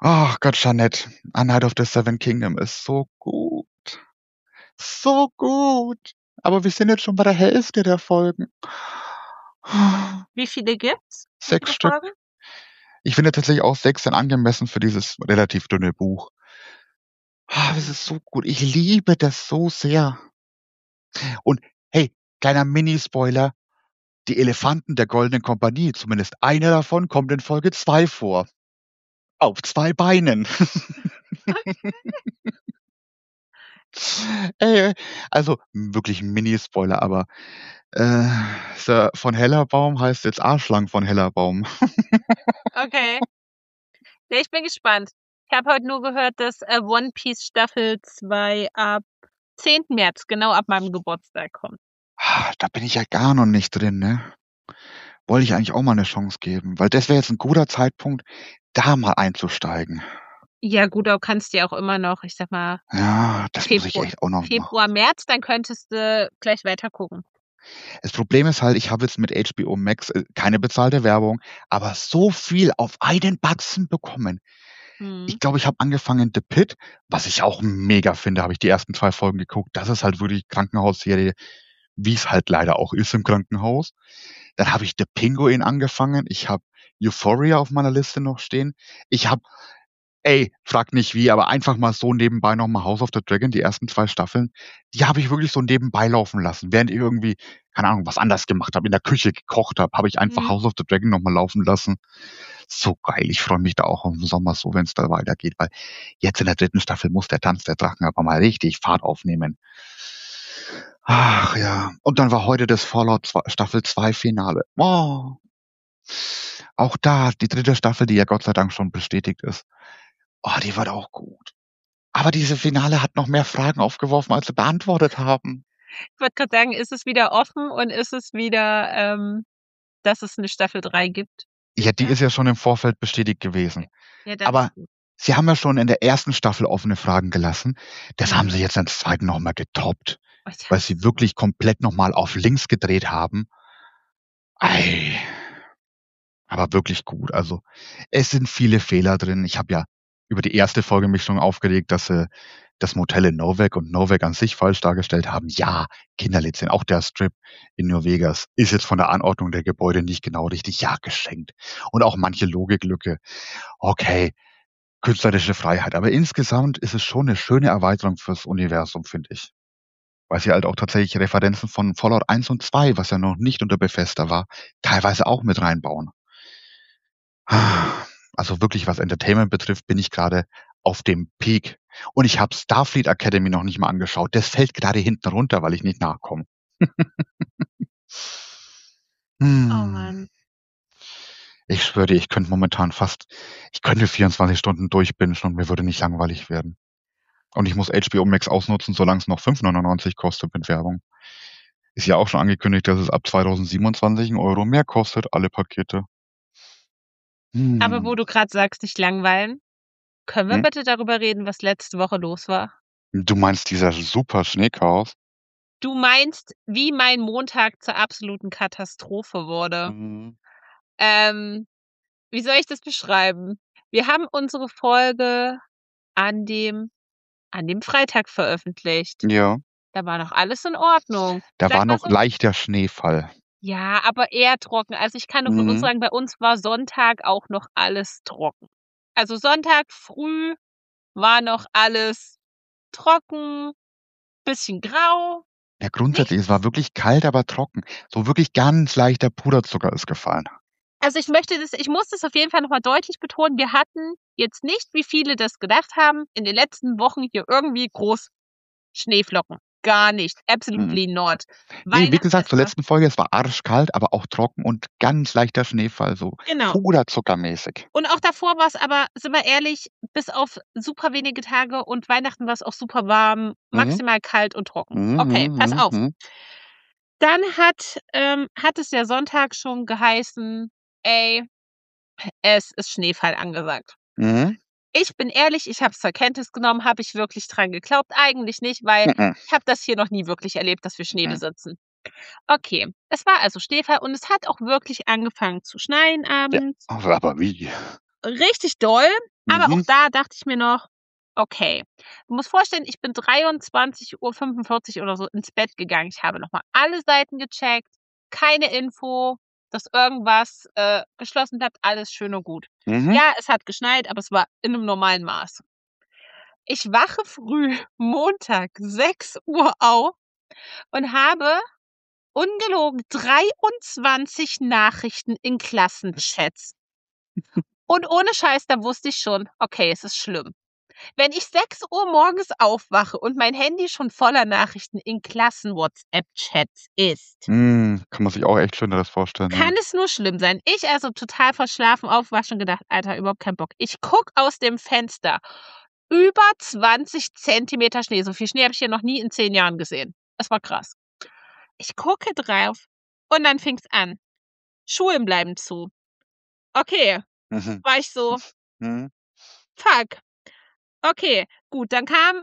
Ach Gott, Jeanette. A Night of the Seven Kingdom ist so gut. So gut. Aber wir sind jetzt schon bei der Hälfte der Folgen. Wie viele gibt's? Wie 6 viele Stück. Folgen? Ich finde tatsächlich auch 6 sind angemessen für dieses relativ dünne Buch. Das ist so gut. Ich liebe das so sehr. Und hey, kleiner Mini-Spoiler. Die Elefanten der Goldenen Kompanie, zumindest einer davon, kommt in Folge 2 vor. Auf 2 Beinen. Also wirklich 'n Mini-Spoiler, aber Sir von Hellerbaum heißt jetzt Arschlang von Hellerbaum. Okay. Ja, ich bin gespannt. Ich habe heute nur gehört, dass One Piece Staffel 2 ab 10. März, genau ab meinem Geburtstag kommt. Da bin ich ja gar noch nicht drin, ne? Wollte ich eigentlich auch mal 'ne Chance geben, weil das wäre jetzt 'n guter Zeitpunkt, da mal einzusteigen. Ja gut, aber kannst ja auch immer noch, ich sag mal, Ja, das muss ich echt auch noch machen. Februar, März, dann könntest du gleich weiter gucken. Das Problem ist halt, ich habe jetzt mit HBO Max keine bezahlte Werbung, aber so viel auf einen Batzen bekommen. Ich glaube, ich habe angefangen The Pitt, was ich auch mega finde, habe ich die ersten 2 Folgen geguckt. Das ist halt wirklich Krankenhausserie, wie's halt leider auch ist im Krankenhaus. Dann habe ich The Penguin angefangen. Ich habe Euphoria auf meiner Liste noch stehen. Ich habe frag nicht wie, aber einfach mal so nebenbei noch mal House of the Dragon, die ersten 2 Staffeln, die habe ich wirklich so nebenbei laufen lassen. Während ich irgendwie, keine Ahnung, was anderes gemacht habe, in der Küche gekocht habe ich einfach House of the Dragon noch mal laufen lassen. So geil, ich freue mich da auch im Sommer so, wenn's da weitergeht, weil jetzt in der 3. Staffel muss der Tanz der Drachen aber mal richtig Fahrt aufnehmen. Ach ja, und dann war heute das Fallout Staffel 2 Finale. Oh. Auch da die 3. Staffel, die ja Gott sei Dank schon bestätigt ist. Die wird auch gut. Aber diese Finale hat noch mehr Fragen aufgeworfen, als sie beantwortet haben. Ich wollte gerade sagen, ist es wieder offen und ist es wieder, dass es 'ne Staffel 3 gibt? Ja, die ist ja schon im Vorfeld bestätigt gewesen. Ja, das Aber ist gut. sie haben ja schon in der 1. Staffel offene Fragen gelassen. Das haben sie jetzt in der 2. noch mal getoppt, weil sie wirklich komplett noch mal auf links gedreht haben. Aber wirklich gut. Also, es sind viele Fehler drin. Ich habe ja über die 1. Folge mich schon aufgeregt, dass sie das Motel in Novak und Novak an sich falsch dargestellt haben. Ja, Kinderlizenz, auch der Strip in New Vegas ist jetzt von der Anordnung der Gebäude nicht genau richtig. Ja, geschenkt. Und auch manche Logiklücke. Okay, künstlerische Freiheit. Aber insgesamt ist es schon 'ne schöne Erweiterung fürs Universum, finde ich. Weil sie halt auch tatsächlich Referenzen von Fallout 1 und 2, was ja noch nicht unter Bethesda war, teilweise auch mit reinbauen. Also wirklich, was Entertainment betrifft, bin ich grade auf dem Peak. Und ich habe Starfleet Academy noch nicht mal angeschaut. Das fällt grade hinten runter, weil ich nicht nachkomme. Oh Mann. Ich schwöre dir, ich könnte 24 Stunden durchbingen und mir würde nicht langweilig werden. Und ich muss HBO Max ausnutzen, solang's noch 5,99 kostet mit Werbung. Ist ja auch schon angekündigt, dass es ab 2027 1 € mehr kostet, alle Pakete. Aber wo du grad sagst, nicht langweilen, können wir bitte darüber reden, was letzte Woche los war? Du meinst dieser super Schneechaos? Du meinst, wie mein Montag zur absoluten Katastrophe wurde. Wie soll ich das beschreiben? Wir haben unsere Folge an dem Freitag veröffentlicht. Ja. Da war noch alles in Ordnung. Da war Sagen wir noch so leichter Schneefall. Ja, aber eher trocken. Also, ich kann nur von uns sagen, bei uns war Sonntag auch noch alles trocken. Also, Sonntag früh war noch alles trocken, bisschen grau. Ja, grundsätzlich, es war wirklich kalt, aber trocken. So wirklich ganz leichter Puderzucker ist gefallen. Also, ich muss das auf jeden Fall noch mal deutlich betonen. Wir hatten jetzt nicht, wie viele das gedacht haben, in den letzten Wochen hier irgendwie groß Schneeflocken. Gar nicht. Absolutely not. Ne, wie gesagt, zur Weihnachtsessen letzten Folge, es war arschkalt, aber auch trocken und ganz leichter Schneefall, so Genau. puderzuckermäßig. Und auch davor war's aber, sind wir ehrlich, bis auf super wenige Tage und Weihnachten war's auch super warm, maximal kalt und trocken. Okay, pass auf. Dann hat es ja Sonntag schon geheißen: „Ey, es ist Schneefall angesagt.“ Ich bin ehrlich, ich habe es zur Kenntnis genommen. Habe ich wirklich dran geglaubt? Eigentlich nicht, weil ich habe das hier noch nie wirklich erlebt, dass wir Schnee besitzen. Okay, es war also Schneefall und es hat auch wirklich angefangen zu schneien Ja, abends. aber wie? richtig doll. Aber auch da dachte ich mir noch, okay. Du musst vorstellen, ich bin 23:45 Uhr oder so ins Bett gegangen. Ich habe nochmal alle Seiten gecheckt. Keine Info, dass irgendwas geschlossen bleibt. Alles schön und gut. Ja, es hat geschneit, aber es war in einem normalen Maß. Ich wache früh Montag 6 Uhr auf und habe ungelogen 23 Nachrichten in Klassenchats. Und ohne Scheiß, da wusste ich schon, okay, es ist schlimm. Wenn ich 6 Uhr morgens aufwache und mein Handy schon voller Nachrichten in Klassen-WhatsApp-Chats ist. Kann man sich auch echt Schöneres vorstellen. Kann es nur schlimm sein. Ich also total verschlafen aufwache und gedacht, Alter, überhaupt keinen Bock. Ich gucke aus dem Fenster. Über 20 Zentimeter Schnee. So viel Schnee habe ich hier noch nie in 10 Jahren gesehen. Das war krass. Ich gucke drauf und dann fing es an. Schulen bleiben zu. Okay. War ich so, fuck. Okay, gut, dann kam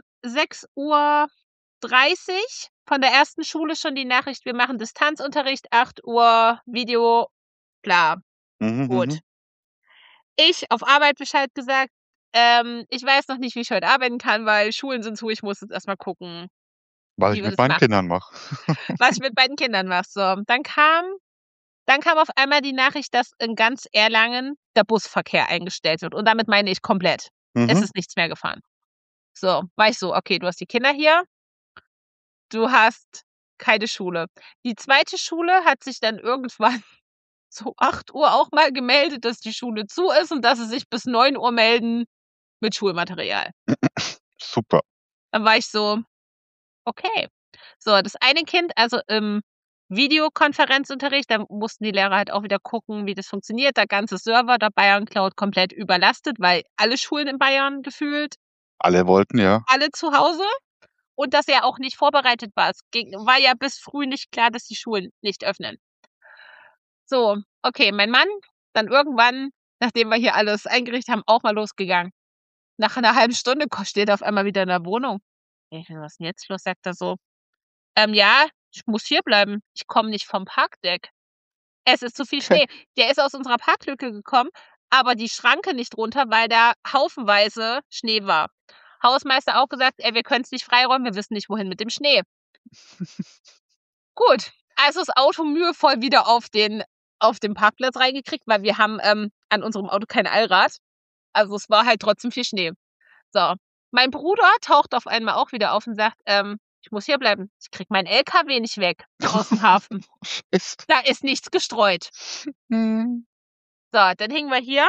6:30 Uhr von der ersten Schule schon die Nachricht, wir machen Distanzunterricht, 8 Uhr Video, klar, gut. Ich auf Arbeit Bescheid gesagt, ich weiß noch nicht, wie ich heute arbeiten kann, weil Schulen sind zu, ich muss jetzt erstmal gucken, was ich mit meinen Kindern mache. Was ich mit beiden Kindern mache. So, dann kam auf einmal die Nachricht, dass in ganz Erlangen der Busverkehr eingestellt wird. Und damit meine ich komplett. Es ist nichts mehr gefahren. So, war ich so, okay, du hast die Kinder hier, du hast keine Schule. Die zweite Schule hat sich dann irgendwann so 8 Uhr auch mal gemeldet, dass die Schule zu ist und dass sie sich bis 9 Uhr melden mit Schulmaterial. Super. Dann war ich so, okay. So, das eine Kind, also im Videokonferenzunterricht, da mussten die Lehrer halt auch wieder gucken, wie das funktioniert. Der ganze Server der Bayern Cloud komplett überlastet, weil alle Schulen in Bayern gefühlt. Alle wollten, ja. Alle zu Hause. Und dass er auch nicht vorbereitet war. Es war ja bis früh nicht klar, dass die Schulen nicht öffnen. So, okay, mein Mann, dann irgendwann, nachdem wir hier alles eingerichtet haben, auch mal losgegangen. Nach einer halben Stunde steht er auf einmal wieder in der Wohnung. Was ist denn jetzt los? Sagt er so. Ja, ich muss hier bleiben. Ich komme nicht vom Parkdeck. Es ist zu viel Schnee. Der ist aus unserer Parklücke gekommen, aber die Schranke nicht runter, weil da haufenweise Schnee war. Hausmeister auch gesagt, wir können es nicht freiräumen, wir wissen nicht, wohin mit dem Schnee. Gut, also das Auto mühevoll wieder auf den Parkplatz reingekriegt, weil wir haben an unserem Auto kein Allrad. Also es war halt trotzdem viel Schnee. So, mein Bruder taucht auf einmal auch wieder auf und sagt, ich muss hier bleiben. Ich krieg meinen LKW nicht weg aus dem Hafen. Da ist nichts gestreut. So, dann hingen wir hier.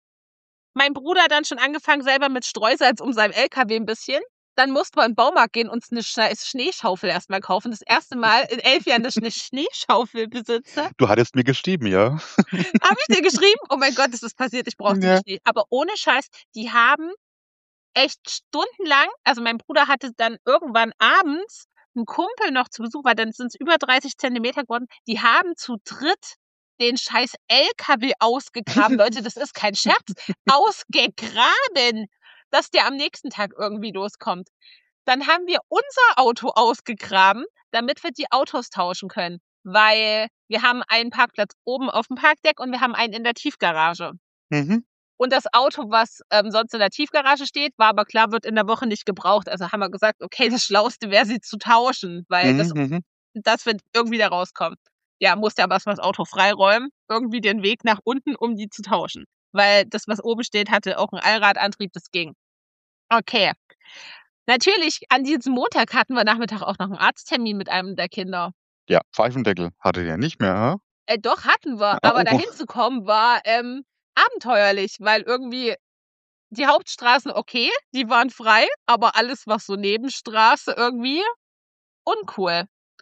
Mein Bruder hat dann schon angefangen, selber mit Streusalz um seinem LKW ein bisschen. Dann mussten wir in den Baumarkt gehen und uns eine Schneeschaufel erstmal kaufen. Das erste Mal in 11 Jahren, dass ich eine Schneeschaufel besitze. Du hattest mir geschrieben, ja. Habe ich dir geschrieben? Oh mein Gott, ist das passiert. Ich brauchte den Schnee. Aber ohne Scheiß, die haben echt stundenlang, also mein Bruder hatte dann irgendwann abends einen Kumpel noch zu Besuch, weil dann sind es über 30 Zentimeter geworden. Die haben zu dritt den scheiß LKW ausgegraben. Leute, das ist kein Scherz. Ausgegraben, dass der am nächsten Tag irgendwie loskommt. Dann haben wir unser Auto ausgegraben, damit wir die Autos tauschen können. Weil wir haben einen Parkplatz oben auf dem Parkdeck und wir haben einen in der Tiefgarage. Und das Auto, was sonst in der Tiefgarage steht, war aber klar, wird in der Woche nicht gebraucht. Also haben wir gesagt, okay, das Schlauste wäre, sie zu tauschen, weil das wird irgendwie da rauskommen. Ja, musste aber erstmal das Auto freiräumen, irgendwie den Weg nach unten, um die zu tauschen. Weil das, was oben steht, hatte auch einen Allradantrieb, das ging. Okay. Natürlich, an diesem Montag hatten wir Nachmittag auch noch einen Arzttermin mit einem der Kinder. Ja, Pfeifendeckel hattet ihr nicht mehr, ha? Doch, hatten wir. Aber dahin zu kommen war abenteuerlich, weil irgendwie die Hauptstraßen okay, die waren frei, aber alles, was so Nebenstraße irgendwie, uncool.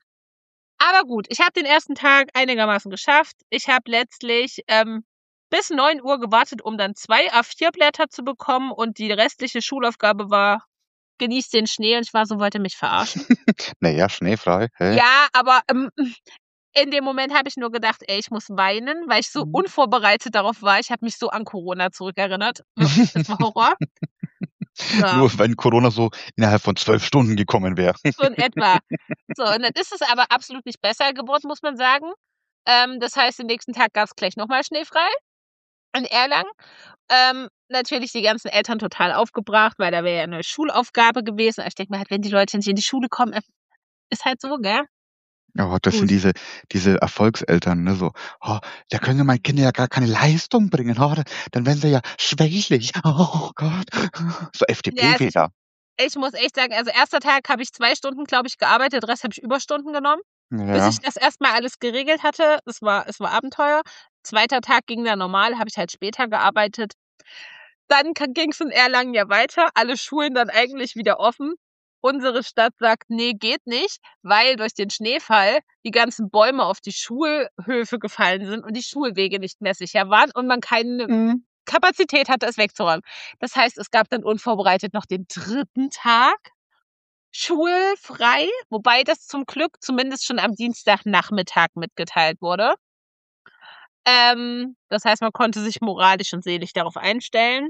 Aber gut, ich habe den ersten Tag einigermaßen geschafft. Ich habe letztlich bis 9 Uhr gewartet, um dann 2 A4-Blätter zu bekommen und die restliche Schulaufgabe war, genießt den Schnee, und ich war so, wollte mich verarschen. Naja, schneefrei. Hä? Ja, aber in dem Moment habe ich nur gedacht, ich muss weinen, weil ich so unvorbereitet darauf war. Ich habe mich so an Corona zurückerinnert. Das war Horror. Ja. Nur wenn Corona so innerhalb von 12 Stunden gekommen wäre. So in etwa. So, und dann ist es aber absolut nicht besser geworden, muss man sagen. Das heißt, den nächsten Tag gab es gleich nochmal schneefrei. in Erlangen. Natürlich die ganzen Eltern total aufgebracht, weil da wäre ja eine Schulaufgabe gewesen. Ich denke mir halt, wenn die Leute nicht in die Schule kommen, ist halt so, gell? Ja, das sind Gut. diese Erfolgseltern, ne, so: „Oh, da können meine Kinder ja gar keine Leistung bringen. Oh, dann werden sie ja schwächlich. Oh Gott.“ So Ja, also FDP-Wähler. ich muss echt sagen, also erster Tag habe ich 2 Stunden, glaube ich, gearbeitet, den Rest habe ich Überstunden genommen, bis ich Ja. das erst mal alles geregelt hatte. Es war Abenteuer. Zweiter Tag ging dann normal, habe ich halt später gearbeitet. Dann ging's in Erlangen ja weiter, alle Schulen dann eigentlich wieder offen. Unsere Stadt sagt: „Ne, geht nicht“, weil durch den Schneefall die ganzen Bäume auf die Schulhöfe gefallen sind und die Schulwege nicht mehr sicher waren und man keine Mhm. Kapazität hatte, es wegzuräumen. Das heißt, es gab dann unvorbereitet noch den 3. Tag schulfrei, wobei das zum Glück zumindest schon am Dienstagnachmittag mitgeteilt wurde. Das heißt, man konnte sich moralisch und seelisch darauf einstellen.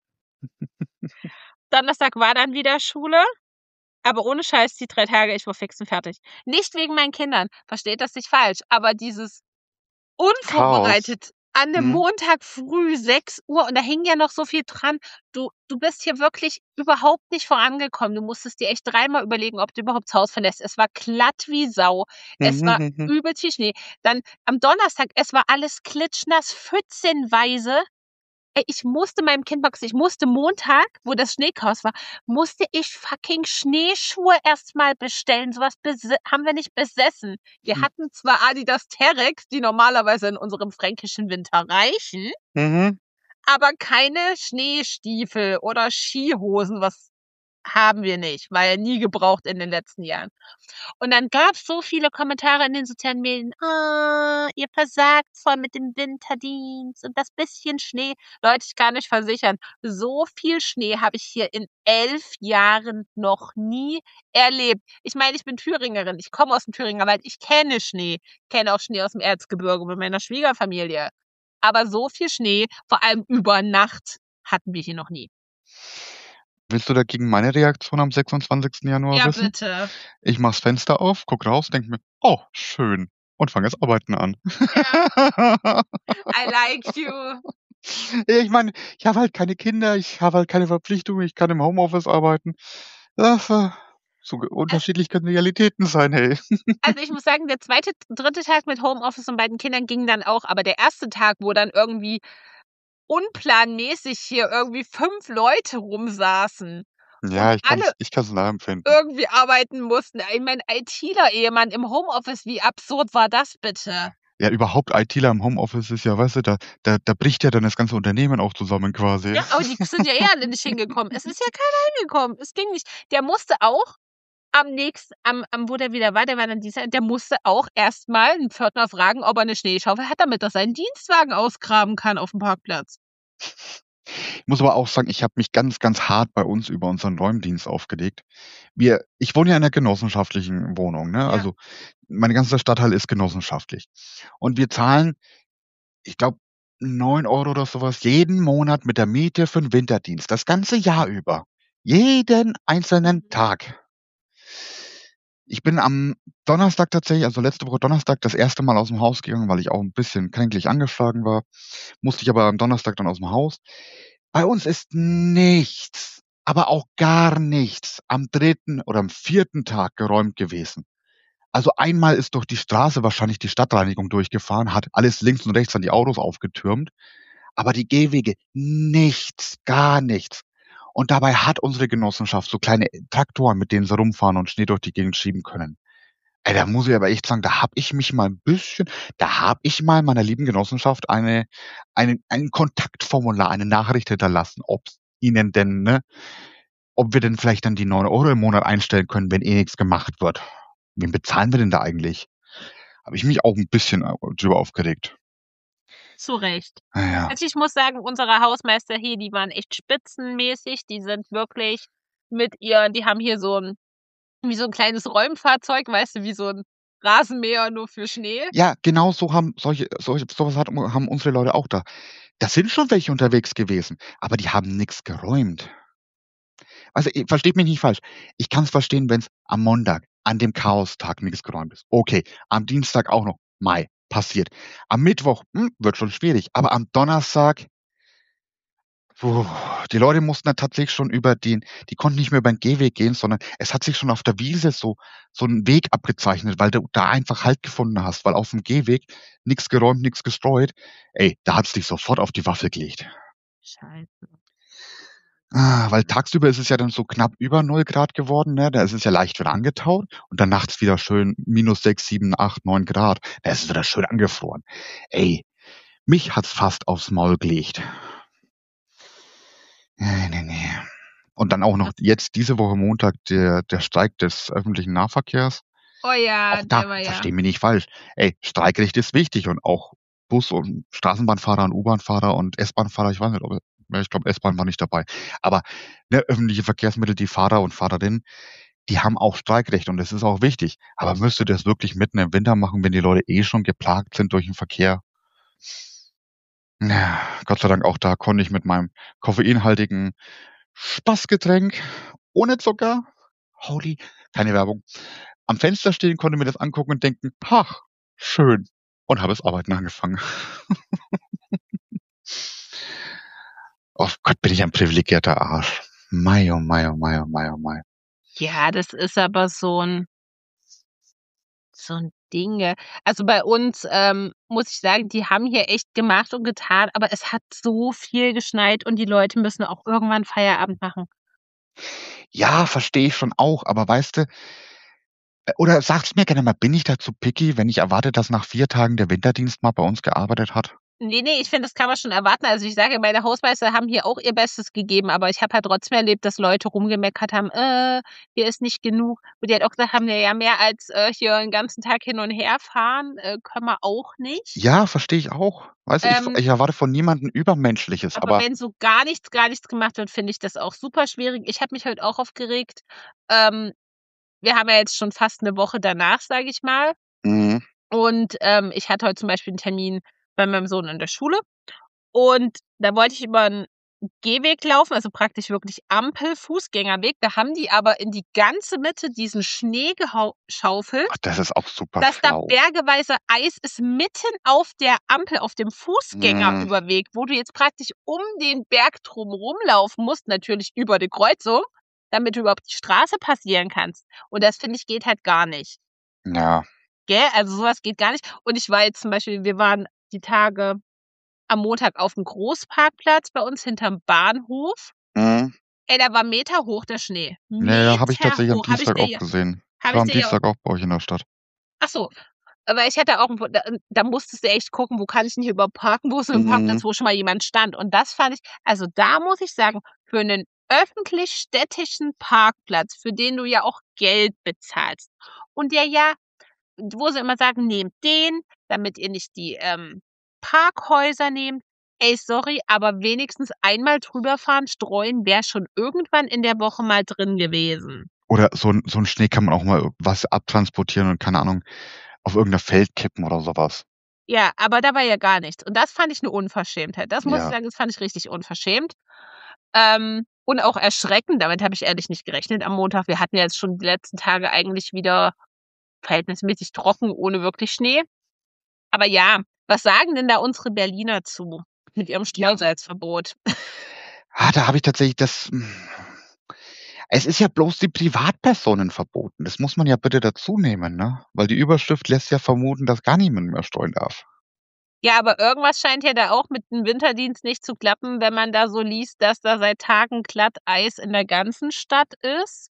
Donnerstag war dann wieder Schule, aber ohne Scheiß die 3 Tage, ich war fix und fertig. Nicht wegen meinen Kindern, versteht das nicht falsch, aber dieses Chaos. unvorbereitet an 'nem Mhm. Montag früh 6 Uhr und da hing ja noch so viel dran. Du bist hier wirklich überhaupt nicht vorangekommen. Du musstest dir echt dreimal überlegen, ob du überhaupt das Haus verlässt. Es war glatt wie Sau. Es Mhm, war mhm. übelst viel Schnee. Dann am Donnerstag, es war alles klitschnass, pfützenweise. Ey, ich musste Montag, wo das Schneechaos war, musste ich fucking Schneeschuhe erst mal bestellen. So was haben wir nicht besessen. Wir Hm. hatten zwar Adidas Terex, die normalerweise in unserem fränkischen Winter reichen, Mhm. aber keine Schneestiefel oder Skihosen, was haben wir nicht, weil nie gebraucht in den letzten Jahren. Und dann gab's so viele Kommentare in den sozialen Medien: „Ah, ihr versagt voll mit dem Winterdienst und das bisschen Schnee.“ Leute, ich kann euch versichern, so viel Schnee habe ich hier in 11 Jahren noch nie erlebt. Ich meine, ich bin Thüringerin, ich komme aus dem Thüringer Wald, ich kenne Schnee, kenne auch Schnee aus dem Erzgebirge mit meiner Schwiegerfamilie. Aber so viel Schnee, vor allem über Nacht, hatten wir hier noch nie. Willst du dagegen meine Reaktion am 26. Januar Ja, wissen? bitte. Ich mache das Fenster auf, gucke raus, denke mir: „Oh, schön“ und fange jetzt Arbeiten an. Ja, I like you. Ja, ich meine, ich habe halt keine Kinder, ich habe halt keine Verpflichtungen, ich kann im Homeoffice arbeiten. Ach, so Al unterschiedlich können Realitäten sein, hey. Also, ich muss sagen, der zweite, dritte Tag mit Homeoffice und beiden Kindern ging dann auch, aber der erste Tag, wo dann irgendwie unplanmäßig hier irgendwie 5 Leute rumsaßen und Ja, alle ich kann's nachempfinden. irgendwie arbeiten mussten. Ich meine, ITler-Ehemann im Homeoffice, wie absurd war das bitte? Ja, überhaupt ITler im Homeoffice ist ja, weißt du, da bricht ja dann das ganze Unternehmen auch zusammen quasi. Ja, aber die sind ja alle nicht hingekommen. Es ist ja keiner hingekommen. Es ging nicht. Der musste auch wo der wieder war, der war dann der musste auch erst mal 'n Pförtner fragen, ob er 'ne Schneeschaufel hat, damit er seinen Dienstwagen ausgraben kann aufm Parkplatz. Ich muss aber auch sagen, ich habe mich ganz, ganz hart bei uns über unseren Räumdienst aufgelegt. Ich wohne ja in 'ner genossenschaftlichen Wohnung, ne? Ja. Also, mein ganzer Stadtteil ist genossenschaftlich. Und wir zahlen, ich glaube, 9 € oder so was jeden Monat mit der Miete für 'n Winterdienst, das ganze Jahr über. Jeden einzelnen Mhm. Tag. Ich bin am Donnerstag tatsächlich, also letzte Woche Donnerstag, das erste Mal aus'm Haus gegangen, weil ich auch 'n bisschen kränklich angeschlagen war. Musste ich aber am Donnerstag dann aus'm Haus. Bei uns ist nichts, aber auch gar nichts am 3. oder am 4. Tag geräumt gewesen. Also, einmal ist durch die Straße wahrscheinlich die Stadtreinigung durchgefahren, hat alles links und rechts an die Autos aufgetürmt, aber die Gehwege nichts, gar nichts. Und dabei hat unsere Genossenschaft so kleine Traktoren, mit denen sie rumfahren und Schnee durch die Gegend schieben können. Ey, da muss ich aber echt sagen, da habe ich mal meiner lieben Genossenschaft ein Kontaktformular, eine Nachricht hinterlassen, ob's ihnen denn, ne, ob wir denn vielleicht dann die 9 € im Monat einstellen können, wenn eh nix gemacht wird. Wen bezahlen wir denn da eigentlich? Habe ich mich auch 'n bisschen, drüber aufgeregt. Zu Recht. Na ja. Also, ich muss sagen, unsere Hausmeister hier, die waren echt spitzenmäßig. Die sind wirklich die haben hier so 'n kleines Räumfahrzeug, weißt du, wie so 'n Rasenmäher nur für Schnee. Ja, genau so haben so was haben unsere Leute auch da. Da sind schon welche unterwegs gewesen, aber die haben nix geräumt. Also, versteht mich nicht falsch. Ich kann's verstehen, wenn's am Montag, an dem Chaostag nix geräumt ist. Okay, am Dienstag auch noch, mei. passiert. Am Mittwoch wird schon schwierig, aber am Donnerstag, die Leute mussten dann tatsächlich schon die konnten nicht mehr über den Gehweg gehen, sondern es hat sich schon auf der Wiese so ein Weg abgezeichnet, weil du da einfach Halt gefunden hast, weil auf dem Gehweg nichts geräumt, nichts gestreut. Ey, da hat's dich sofort auf die Waffel gelegt. Scheiße. Weil tagsüber ist es ja dann so knapp über 0 Grad geworden, ne? Da ist es ja leicht wieder angetaut und dann nachts wieder schön -6, 7, 8, 9 Grad. Da ist es wieder schön angefroren. Ey, mich hat's fast aufs Maul gelegt. Nee. Und dann auch noch jetzt diese Woche Montag der Streik des öffentlichen Nahverkehrs. Oh ja, Auch da, versteh mich nicht falsch. Ey, Streikrecht ist wichtig und auch Bus- und Straßenbahnfahrer und U-Bahnfahrer und S-Bahnfahrer, ich weiß nicht, ich glaube, S-Bahn war nicht dabei. Aber öffentliche Verkehrsmittel, die Fahrer und Fahrerinnen, die haben auch Streikrecht und das ist auch wichtig. Aber müsst ihr das wirklich mitten im Winter machen, wenn die Leute schon geplagt sind durch den Verkehr? Ja, Gott sei Dank auch da konnte ich mit meinem koffeinhaltigen Spaßgetränk ohne Zucker, holy, keine Werbung, am Fenster stehen, konnte mir das angucken und denken, ach, schön. Und habe das Arbeiten angefangen. Oh Gott, bin ich ein privilegierter Arsch. Mei, oh mei, oh mei, oh mei, oh mei. Ja, das ist aber so ein Ding. Also bei uns, muss ich sagen, die haben hier echt gemacht und getan, aber es hat so viel geschneit und die Leute müssen auch irgendwann Feierabend machen. Ja, verstehe ich schon auch, aber weißt du, oder sag's mir gerne mal, bin ich da zu picky, wenn ich erwarte, dass nach 4 Tagen der Winterdienst mal bei uns gearbeitet hat? Nee, ich finde, das kann man schon erwarten. Also ich sage, meine Hausmeister haben hier auch ihr Bestes gegeben, aber ich habe halt trotzdem erlebt, dass Leute rumgemeckert haben, hier ist nicht genug. Und die halt auch gesagt haben, ja, mehr als hier einen ganzen Tag hin und her fahren, können wir auch nicht. Ja, verstehe ich auch. Weißt du, ich erwarte von niemandem Übermenschliches, aber wenn so gar nichts gemacht wird, finde ich das auch super schwierig. Ich habe mich heute auch aufgeregt. Wir haben ja jetzt schon fast eine Woche danach, sage ich mal. Mhm. Und ich hatte heute zum Beispiel einen Termin bei meinem Sohn in der Schule. Und da wollte ich über 'n Gehweg laufen, also praktisch wirklich Ampel, Fußgängerweg. Da haben die aber in die ganze Mitte diesen Schnee geschaufelt, Ach, das ist auch super dass da schlau. bergeweise Eis ist mitten auf der Ampel, auf dem Fußgängerüberweg, wo du jetzt praktisch um den Berg drum rumlaufen musst, natürlich über die Kreuzung, damit du überhaupt die Straße passieren kannst. Und das, finde ich, geht halt gar nicht. Ja. Gell? Also sowas geht gar nicht. Und ich war jetzt zum Beispiel, wir waren die Tage am Montag auf dem Großparkplatz bei uns hinterm Bahnhof. Mhm. Ey, da war meterhoch der Schnee. Ja, habe ich tatsächlich am Meterhoch. Dienstag auch gesehen. Ich war am Dienstag auch bei euch in der Stadt. Ach so, weil ich hatte auch da musstest du echt gucken, wo kann ich denn hier überhaupt parken? Wo ist 'n Parkplatz, wo schon mal jemand stand? Und das fand ich, also da muss ich sagen, für 'nen öffentlich-städtischen Parkplatz, für den du ja auch Geld bezahlst und der ja, wo sie immer sagen: „Nehmt den, damit ihr nicht die, Parkhäuser nehmt." Ey, sorry, aber wenigstens einmal drüber fahren, streuen wäre schon irgendwann in der Woche mal drin gewesen. Oder so 'n Schnee kann man auch mal was abtransportieren und, keine Ahnung, auf irgendein Feld kippen oder so was. Ja, aber da war ja gar nichts. Und das fand ich 'ne Unverschämtheit. Das muss ich Ja. sagen, das fand ich richtig unverschämt. Und auch erschreckend, damit habe ich ehrlich nicht gerechnet am Montag. Wir hatten ja jetzt schon die letzten Tage eigentlich wieder verhältnismäßig trocken, ohne wirklich Schnee. Aber ja, was sagen denn da unsere Berliner zu mit ihrem Streusalzverbot? Da habe ich tatsächlich es ist ja bloß die Privatpersonen verboten. Das muss man ja bitte dazu nehmen, ne? Weil die Überschrift lässt ja vermuten, dass gar niemand mehr streuen darf. Ja, aber irgendwas scheint ja da auch mit dem Winterdienst nicht zu klappen, wenn man da so liest, dass da seit Tagen Glatteis in der ganzen Stadt ist.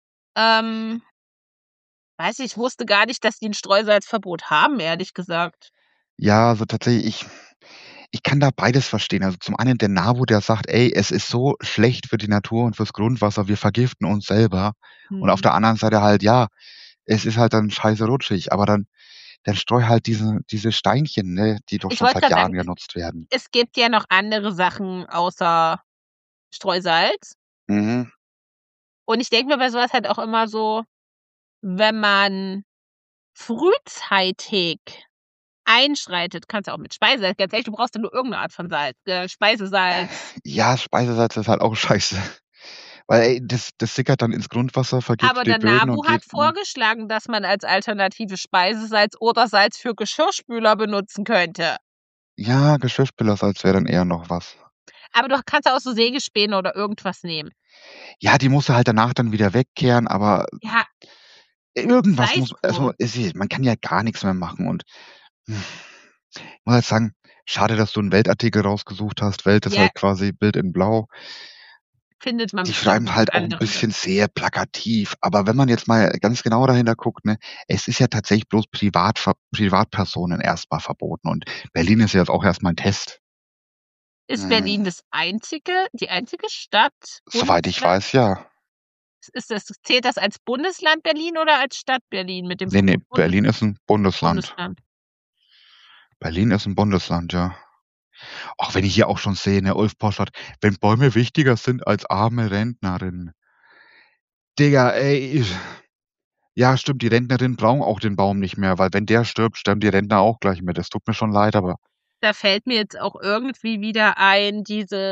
Weiß ich wusste gar nicht, dass die 'n Streusalzverbot haben, ehrlich gesagt. Ja, also tatsächlich, ich kann da beides verstehen. Also zum einen der NABU, der sagt: „Ey, es ist so schlecht für die Natur und fürs Grundwasser, wir vergiften uns selber.“ Und auf Mhm. der anderen Seite halt, ja, es ist halt dann scheiße rutschig, aber dann streu halt diese Steinchen, ne, die doch Ich schon wollte seit grad Jahren sagen, genutzt werden. es gibt ja noch andere Sachen außer Streusalz. Mhm. Und ich denke mir bei so was halt auch immer so, wenn man frühzeitig einschreitet, kannst du auch mit Speisesalz, ganz ehrlich, du brauchst ja nur irgend 'ne Art von Salz, Speisesalz. Ja, Speisesalz ist halt auch scheiße. Weil das sickert dann ins Grundwasser, Aber vergiftet der die Böden NABU und geht. hat vorgeschlagen, dass man als alternative Speisesalz oder Salz für Geschirrspüler benutzen könnte. Ja, Geschirrspülersalz wäre dann eher noch was. Aber du kannst auch so Sägespäne oder irgendwas nehmen. Ja, die musst du halt danach dann wieder wegkehren, aber Ja, irgendwas sei's muss, also drum. man kann ja gar nichts mehr machen und ich muss halt sagen, schade, dass du einen Weltartikel rausgesucht hast. Welt ist Ja, halt quasi Bild in Blau. findet man Die bestimmt schreiben noch in halt auch 'n anderen. bisschen sehr plakativ, aber wenn man jetzt mal ganz genau dahinter guckt, ne, es ist ja tatsächlich bloß Privatpersonen erst mal verboten und Berlin ist ja jetzt auch erst mal 'n Test. Ist Berlin die einzige Stadt, Soweit ich Bundesland? weiß, ja. Zählt das als Bundesland Berlin oder als Stadt Berlin mit dem Ne, Verbot Berlin ist 'n Bundesland. Bundesland? Berlin ist 'n Bundesland, ja. Auch wenn ich hier auch schon sehe, ne, Ulf Poschardt: „Wenn Bäume wichtiger sind als arme Rentnerinnen." Digga, ey, ja, stimmt, die Rentnerinnen brauchen auch den Baum nicht mehr, weil wenn der stirbt, sterben die Rentner auch gleich mit. Es tut mir schon leid, aber Da fällt mir jetzt auch irgendwie wieder ein,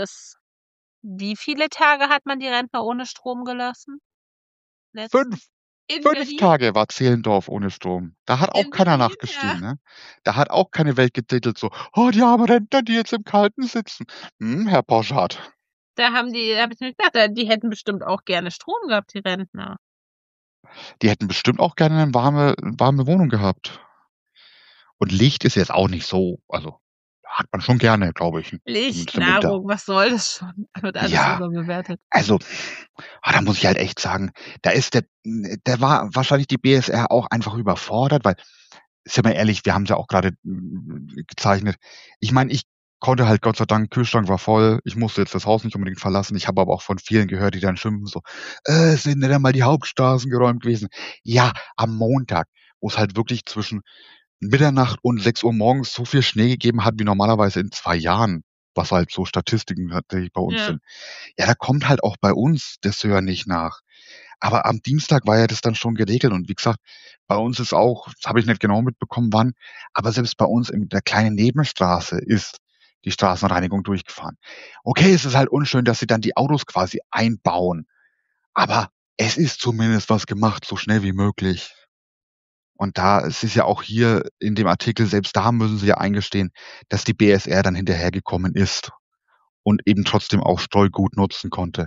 wie viele Tage hat man die Rentner ohne Strom gelassen? 5. In 5 Berlin? Tage war Zehlendorf ohne Strom. Da hat auch In keiner Berlin, ja. nachgestiegen, ne? Da hat auch keine Welt getitelt so: „Oh, die armen Rentner, die jetzt im Kalten sitzen." Herr Poschardt. Da habe ich mir gedacht, die hätten bestimmt auch gerne Strom gehabt, die Rentner. Die hätten bestimmt auch gerne 'ne warme Wohnung gehabt. Und Licht ist jetzt auch nicht so, also, hat man schon gerne, glaube ich, Licht, zumindest im Winter. Nahrung, was soll das schon? Wird alles Ja, überbewertet. also, da muss ich halt echt sagen, da ist der war wahrscheinlich die BSR auch einfach überfordert, weil, sind wir ehrlich, wir haben's ja auch grade gezeichnet. Ich meine, ich konnte halt Gott sei Dank, Kühlschrank war voll. Ich musste jetzt das Haus nicht unbedingt verlassen. Ich habe aber auch von vielen gehört, die dann schimpfen so: Es sind nicht einmal die Hauptstraßen geräumt gewesen." Ja, am Montag, wo's halt wirklich zwischen Mitternacht und 6 Uhr morgens so viel Schnee gegeben hat wie normalerweise in 2 Jahren, was halt so Statistiken tatsächlich bei uns Ja. sind. Ja, da kommt halt auch bei uns der Sören nicht nach. Aber am Dienstag war ja das dann schon geregelt und wie gesagt, bei uns ist auch, das habe ich nicht genau mitbekommen, wann, aber selbst bei uns in der kleinen Nebenstraße ist die Straßenreinigung durchgefahren. Okay, es ist halt unschön, dass sie dann die Autos quasi einbauen, aber es ist zumindest was gemacht, so schnell wie möglich. Und da es ist ja auch hier in dem Artikel, selbst da müssen sie ja eingestehen, dass die BSR dann hinterhergekommen ist und eben trotzdem auch Streugut nutzen konnte.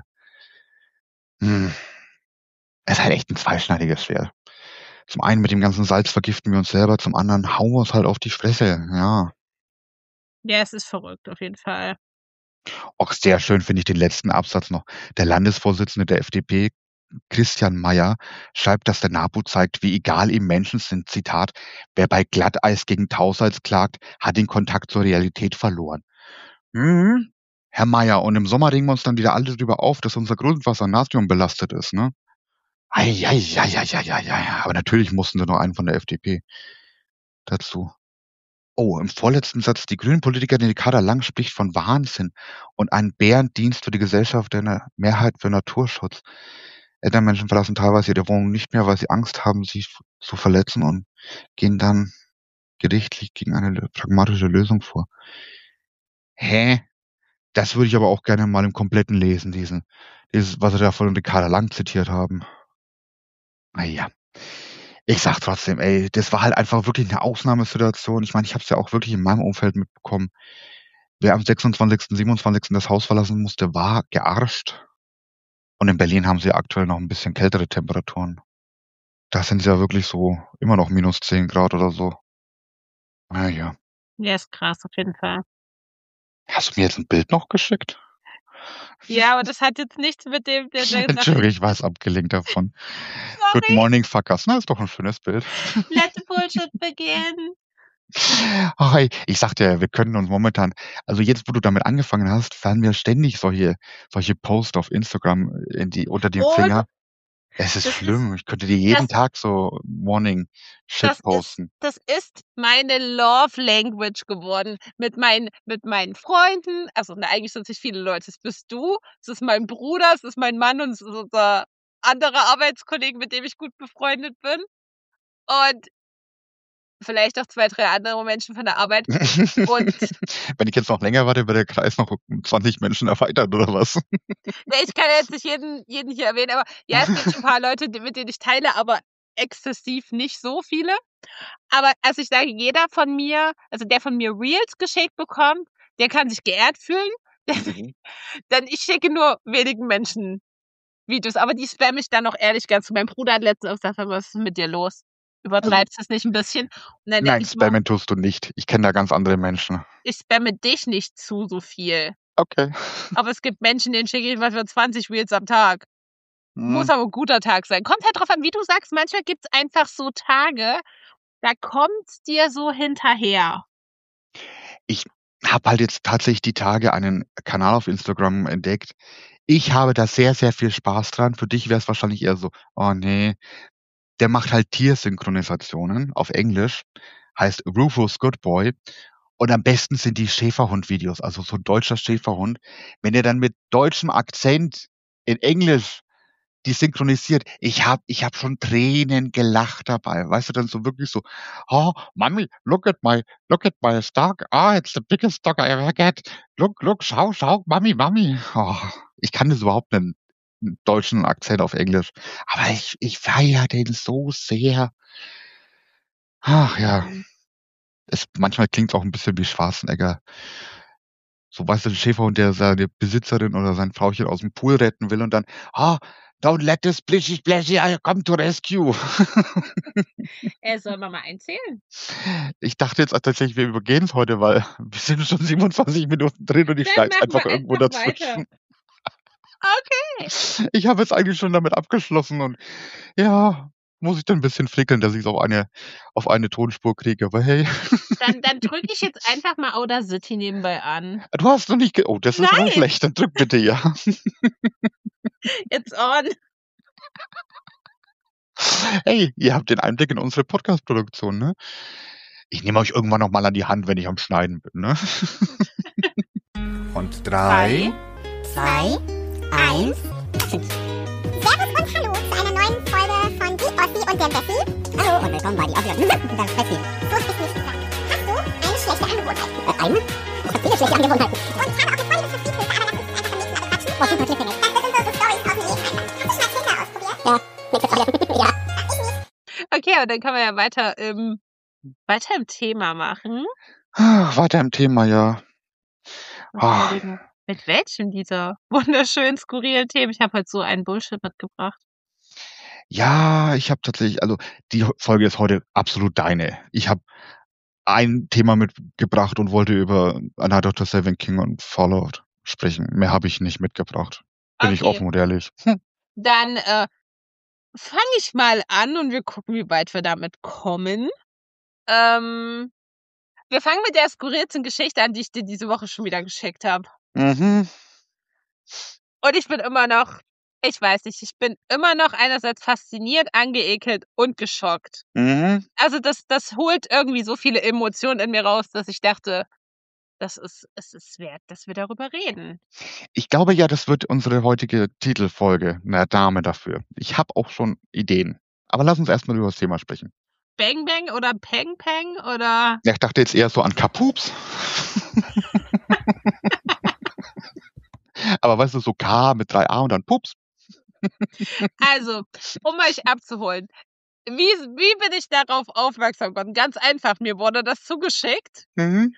Hm. Ist halt echt 'n zweischneidiges Schwert. Zum einen mit dem ganzen Salz vergiften wir uns selber, zum anderen hauen wir uns halt auf die Fresse, ja. Ja, es ist verrückt, auf jeden Fall. Auch sehr schön finde ich den letzten Absatz noch. Der Landesvorsitzende der FDP, Christian Mayer, schreibt, dass der NABU zeigt, wie egal ihm Menschen sind. Zitat: „Wer bei Glatteis gegen Tausalz klagt, hat den Kontakt zur Realität verloren." Mhm, Herr Mayer, und im Sommer regen wir uns dann wieder alle drüber auf, dass unser Grundwasser natriumbelastet ist, ne? Ei, ei, ei, ei, ei, ei, ei. Aber natürlich mussten sie noch einen von der FDP dazu. Oh, im vorletzten Satz: Die Grünen-Politikerin Ricarda Lang spricht von Wahnsinn und einem Bärendienst für die Gesellschaft der Mehrheit für Naturschutz. Ältere Menschen verlassen teilweise ihre Wohnung nicht mehr, weil sie Angst haben, sich zu verletzen und gehen dann gerichtlich gegen eine pragmatische Lösung vor. Hä? Das würde ich aber auch gerne mal im Kompletten lesen, dieses, was Sie da von Ricarda Lang zitiert haben. Na ja. Ich sage trotzdem, ey, das war halt einfach wirklich 'ne Ausnahmesituation. Ich meine, ich habe es ja auch wirklich in meinem Umfeld mitbekommen. Wer am 26., 27. das Haus verlassen musste, war gearscht. Und in Berlin haben sie aktuell noch 'n bisschen kältere Temperaturen. Da sind's ja wirklich so immer noch -10 Grad oder so. Na ja. Ja, ist krass, auf jeden Fall. Hast du mir jetzt 'n Bild noch geschickt? Ja, aber das hat jetzt nichts mit dem der Entschuldige, ich war jetzt abgelenkt davon. Good Sorry. morning fuckers. Na, ist doch 'n schönes Bild. Let the bullshit begin. Ach ey, ich sagte ja, wir können uns momentan, also jetzt, wo du damit angefangen hast, fallen mir ständig solche Posts auf Instagram unter die Und Finger. Es ist das ist schlimm. Ich könnte dir jeden das Tag so Morning Shit posten. das ist meine Love Language geworden mit meinen Freunden. Also, ne, eigentlich sind es nicht viele Leute. Das bist du, es ist mein Bruder, es ist mein Mann und es ist unser anderer Arbeitskollege, mit dem ich gut befreundet bin. Und vielleicht auch 2, 3 andere Menschen von der Arbeit. Und wenn ich jetzt noch länger warte, wird der Kreis noch um 20 Menschen erweitert, oder was? Ja, ich kann jetzt nicht jeden hier erwähnen, aber ja, es gibt schon ein paar Leute, mit denen ich teile, aber exzessiv nicht so viele. Aber also ich sage, jeder von mir, also der von mir Reels geschickt bekommt, der kann sich geehrt fühlen. Denn ich schicke nur wenigen Menschen Videos, aber die spamme ich dann auch ehrlich ganz. Mein Bruder hat letztens auch gesagt: „Was ist mit dir los? Übertreibst du es nicht ein bisschen?" Und dann denke Nein, ich immer, spammen tust du nicht. Ich kenne da ganz andere Menschen. ich spamme dich nicht zu so viel. Okay. Aber es gibt Menschen, denen schicke ich was für 20 Reels am Tag. Muss Hm. aber 'n guter Tag sein. Kommt halt drauf an, wie du sagst, manchmal gibt's einfach so Tage, da kommt's dir so hinterher. Ich habe halt jetzt tatsächlich die Tage einen Kanal auf Instagram entdeckt. Ich habe da sehr, sehr viel Spaß dran. Für dich wäre es wahrscheinlich eher so: „Oh ne." Der macht halt Tiersynchronisationen auf Englisch, heißt Rufus Good Boy. Und am besten sind die Schäferhund-Videos, also so 'n deutscher Schäferhund. Wenn er dann mit deutschem Akzent in Englisch die synchronisiert, ich habe schon Tränen gelacht dabei. Weißt du, dann so wirklich so: „Oh, Mommy, look at my dog. Ah, it's the biggest dog I ever get. Look, schau, Mommy." Oh, ich kann das überhaupt nicht 'n deutschen Akzent auf Englisch, aber ich feiere den so sehr. Ach ja, manchmal klingt's auch 'n bisschen wie Schwarzenegger. So, weißt du, 'n Schäferhund, der seine Besitzerin oder sein Frauchen aus'm Pool retten will und dann: „Ah, don't let this Splishy Splashy come to rescue." Sollen wir mal einzählen? Ich dachte jetzt tatsächlich, wir übergehen's heute, weil wir sind schon 27 Minuten drin und ich Dann schneide es machen einfach wir irgendwo einfach weiter. dazwischen. Okay. Ich habe jetzt eigentlich schon damit abgeschlossen und ja, muss ich dann 'n bisschen frickeln, dass ich's auf eine Tonspur kriege, aber hey. Dann drücke ich jetzt einfach mal Audacity nebenbei an. Du hast noch nicht oh, das ist aber Nein, schlecht, dann drück bitte, ja. it's on. Hey, ihr habt den Einblick in unsere Podcast-Produktion, ne? Ich nehme euch irgendwann noch mal an die Hand, wenn ich am Schneiden bin, ne? Und 3, 2, 1. Servus und hallo zu einer neuen Folge von Die Ossi und der Bessie. Hallo und willkommen bei Die Ossi und der Bessie. So ist nicht gesagt. Hast du eine schlechte Angewohnheit? Eine? Ich habe viele schlechte Angewohnheiten. Und ich habe auch eine Freundin, das ist aber lass uns einfach am nächsten Mal quatschen. Was super Cliffhanger. Das sind so Storys aus dem Leben einfach. Hast du schon mal Tinder ausprobiert? Ja, nächstes Mal. Ja. Ich nicht. Okay, und dann können wir ja weiter im Thema machen. Weiter im Thema, ja. Mit welchem dieser wunderschönen, skurrilen Themen? Ich habe heute so einen Bullshit mitgebracht. Ja, ich habe tatsächlich die Folge ist heute absolut deine. Ich habe ein Thema mitgebracht und wollte über A Night of the Seven King und Fallout sprechen. Mehr habe ich nicht mitgebracht. Bin ich offen und ehrlich. Dann fange ich mal an und wir gucken, wie weit wir damit kommen. Wir fangen mit der skurrilsten Geschichte an, die ich dir diese Woche schon wieder geschickt habe. Mhm. Und ich bin immer noch, ich weiß nicht, ich bin immer noch einerseits fasziniert, angeekelt und geschockt. Mhm. Also das holt irgendwie so viele Emotionen in mir raus, dass ich dachte, es ist wert, dass wir darüber reden. Ich glaube ja, das wird unsere heutige Titelfolge, 'ne Dame dafür. Ich habe auch schon Ideen. Aber lass uns erst mal über das Thema sprechen. Bang Bang oder Peng Peng oder? Ja, ich dachte jetzt eher so an Kapups. Aber weißt du, so K mit 3 A und dann Pups. Also, um euch abzuholen. Wie bin ich darauf aufmerksam geworden? Ganz einfach, mir wurde das zugeschickt. Mhm.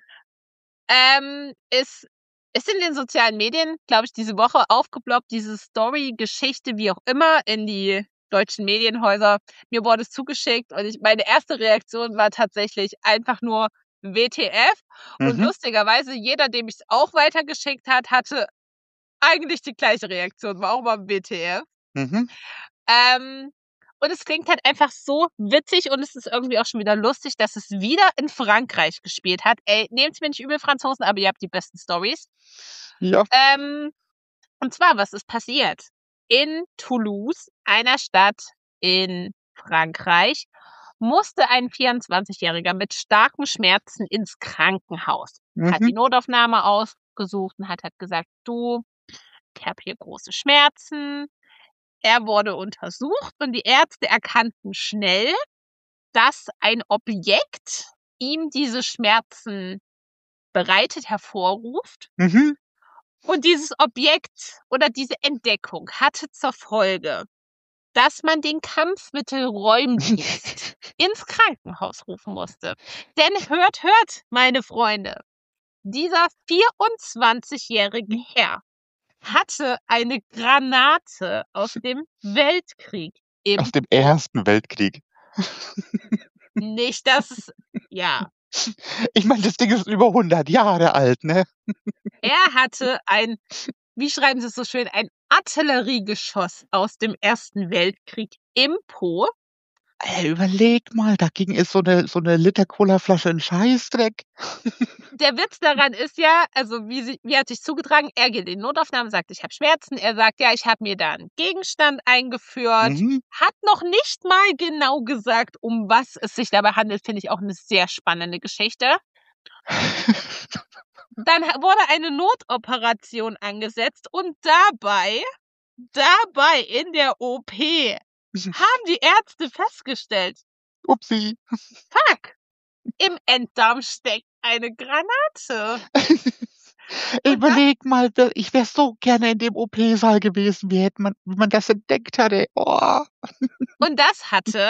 Ist in den sozialen Medien, glaube ich, diese Woche aufgeploppt, diese Story, Geschichte, wie auch immer, in die deutschen Medienhäuser. Mir wurde es zugeschickt und meine erste Reaktion war tatsächlich einfach nur WTF. Und Mhm. lustigerweise, jeder, dem ich's auch weitergeschickt hat, hatte eigentlich die gleiche Reaktion, war auch mal WTF. Mhm. Und es klingt halt einfach so witzig und es ist irgendwie auch schon wieder lustig, dass es wieder in Frankreich gespielt hat. Ey, nehmt's mir nicht übel, Franzosen, aber ihr habt die besten Storys. Ja. Und zwar, was ist passiert? In Toulouse, einer Stadt in Frankreich, musste ein 24-Jähriger mit starken Schmerzen ins Krankenhaus. Hat die Mhm. Notaufnahme ausgesucht und hat gesagt, du, ich habe hier große Schmerzen. Er wurde untersucht und die Ärzte erkannten schnell, dass ein Objekt ihm diese Schmerzen bereitet, hervorruft. Mhm. Und dieses Objekt oder diese Entdeckung hatte zur Folge, dass man den Kampfmittelräumdienst ins Krankenhaus rufen musste. Denn hört, meine Freunde, dieser 24-jährige Herr hatte eine Granate aus dem Weltkrieg. Aus dem Ersten Weltkrieg. Nicht das, ja. Ich meine, das Ding ist über 100 Jahre alt, ne? Er hatte wie schreiben Sie es so schön, ein Artilleriegeschoss aus dem Ersten Weltkrieg im Po. Überleg mal, dagegen ist so eine Liter Colaflasche ein Scheißdreck. Der Witz daran ist ja, also wie hat sich zugetragen, er geht in die Notaufnahme, sagt, ich habe Schmerzen. Er sagt, ja, ich habe mir da einen Gegenstand eingeführt. Hat noch nicht mal genau gesagt, um was es sich dabei handelt. Finde ich auch eine sehr spannende Geschichte. Dann wurde eine Notoperation angesetzt und dabei in der OP haben die Ärzte festgestellt, Upsi. fuck, im Enddarm steckt eine Granate. Überleg mal, ich wäre so gerne in dem OP-Saal gewesen, wie man das entdeckt hatte. Oh. Und das hatte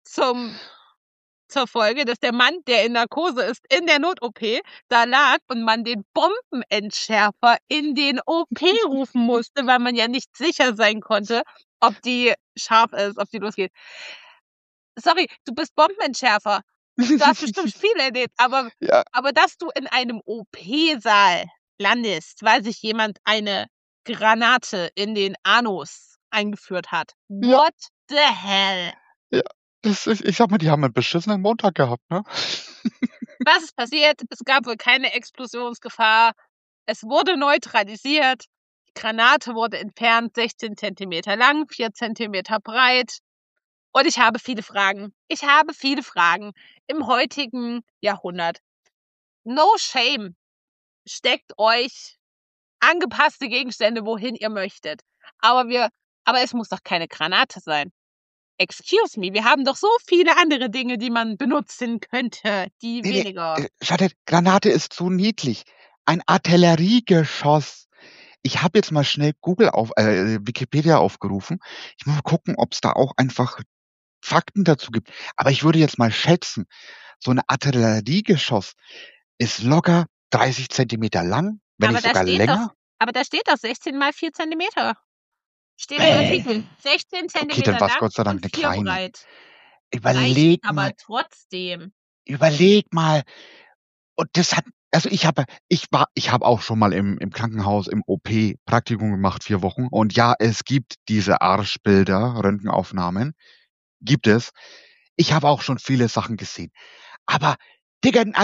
zur Folge, dass der Mann, der in Narkose ist, in der Not-OP da lag und man den Bombenentschärfer in den OP rufen musste, weil man ja nicht sicher sein konnte, ob die scharf ist, ob die losgeht. Sorry, du bist Bombenentschärfer. Du hast bestimmt viel erlebt, aber dass du in einem OP-Saal landest, weil sich jemand eine Granate in den Anus eingeführt hat. What the hell? Ja. Ich sag mal, die haben einen beschissenen Montag gehabt, ne? Was ist passiert? Es gab wohl keine Explosionsgefahr. Es wurde neutralisiert. Die Granate wurde entfernt, 16 Zentimeter lang, 4 Zentimeter breit. Und ich habe viele Fragen. Im heutigen Jahrhundert. No shame. Steckt euch angepasste Gegenstände, wohin ihr möchtet. Aber es muss doch keine Granate sein. Excuse me, wir haben doch so viele andere Dinge, die man benutzen könnte, die weniger. Schattet, Granate ist zu niedlich. Ein Artilleriegeschoss. Ich habe jetzt mal schnell Wikipedia aufgerufen. Ich muss mal gucken, ob es da auch einfach Fakten dazu gibt. Aber ich würde jetzt mal schätzen, so ein Artilleriegeschoss ist locker 30 Zentimeter lang, wenn nicht sogar länger. Aber da steht doch 16 mal 4 Zentimeter. Steht im Artikel. 16 Zentimeter dann war's lang Gott sei Dank und eine 4 kleine. breit. Überleg mal. Aber trotzdem. Überleg mal. Und das hat, also ich habe auch schon mal im Krankenhaus, im OP Praktikum gemacht, 4 Wochen. Und ja, es gibt diese Arschbilder, Röntgenaufnahmen. Gibt es. Ich habe auch schon viele Sachen gesehen. Aber, Digga, ein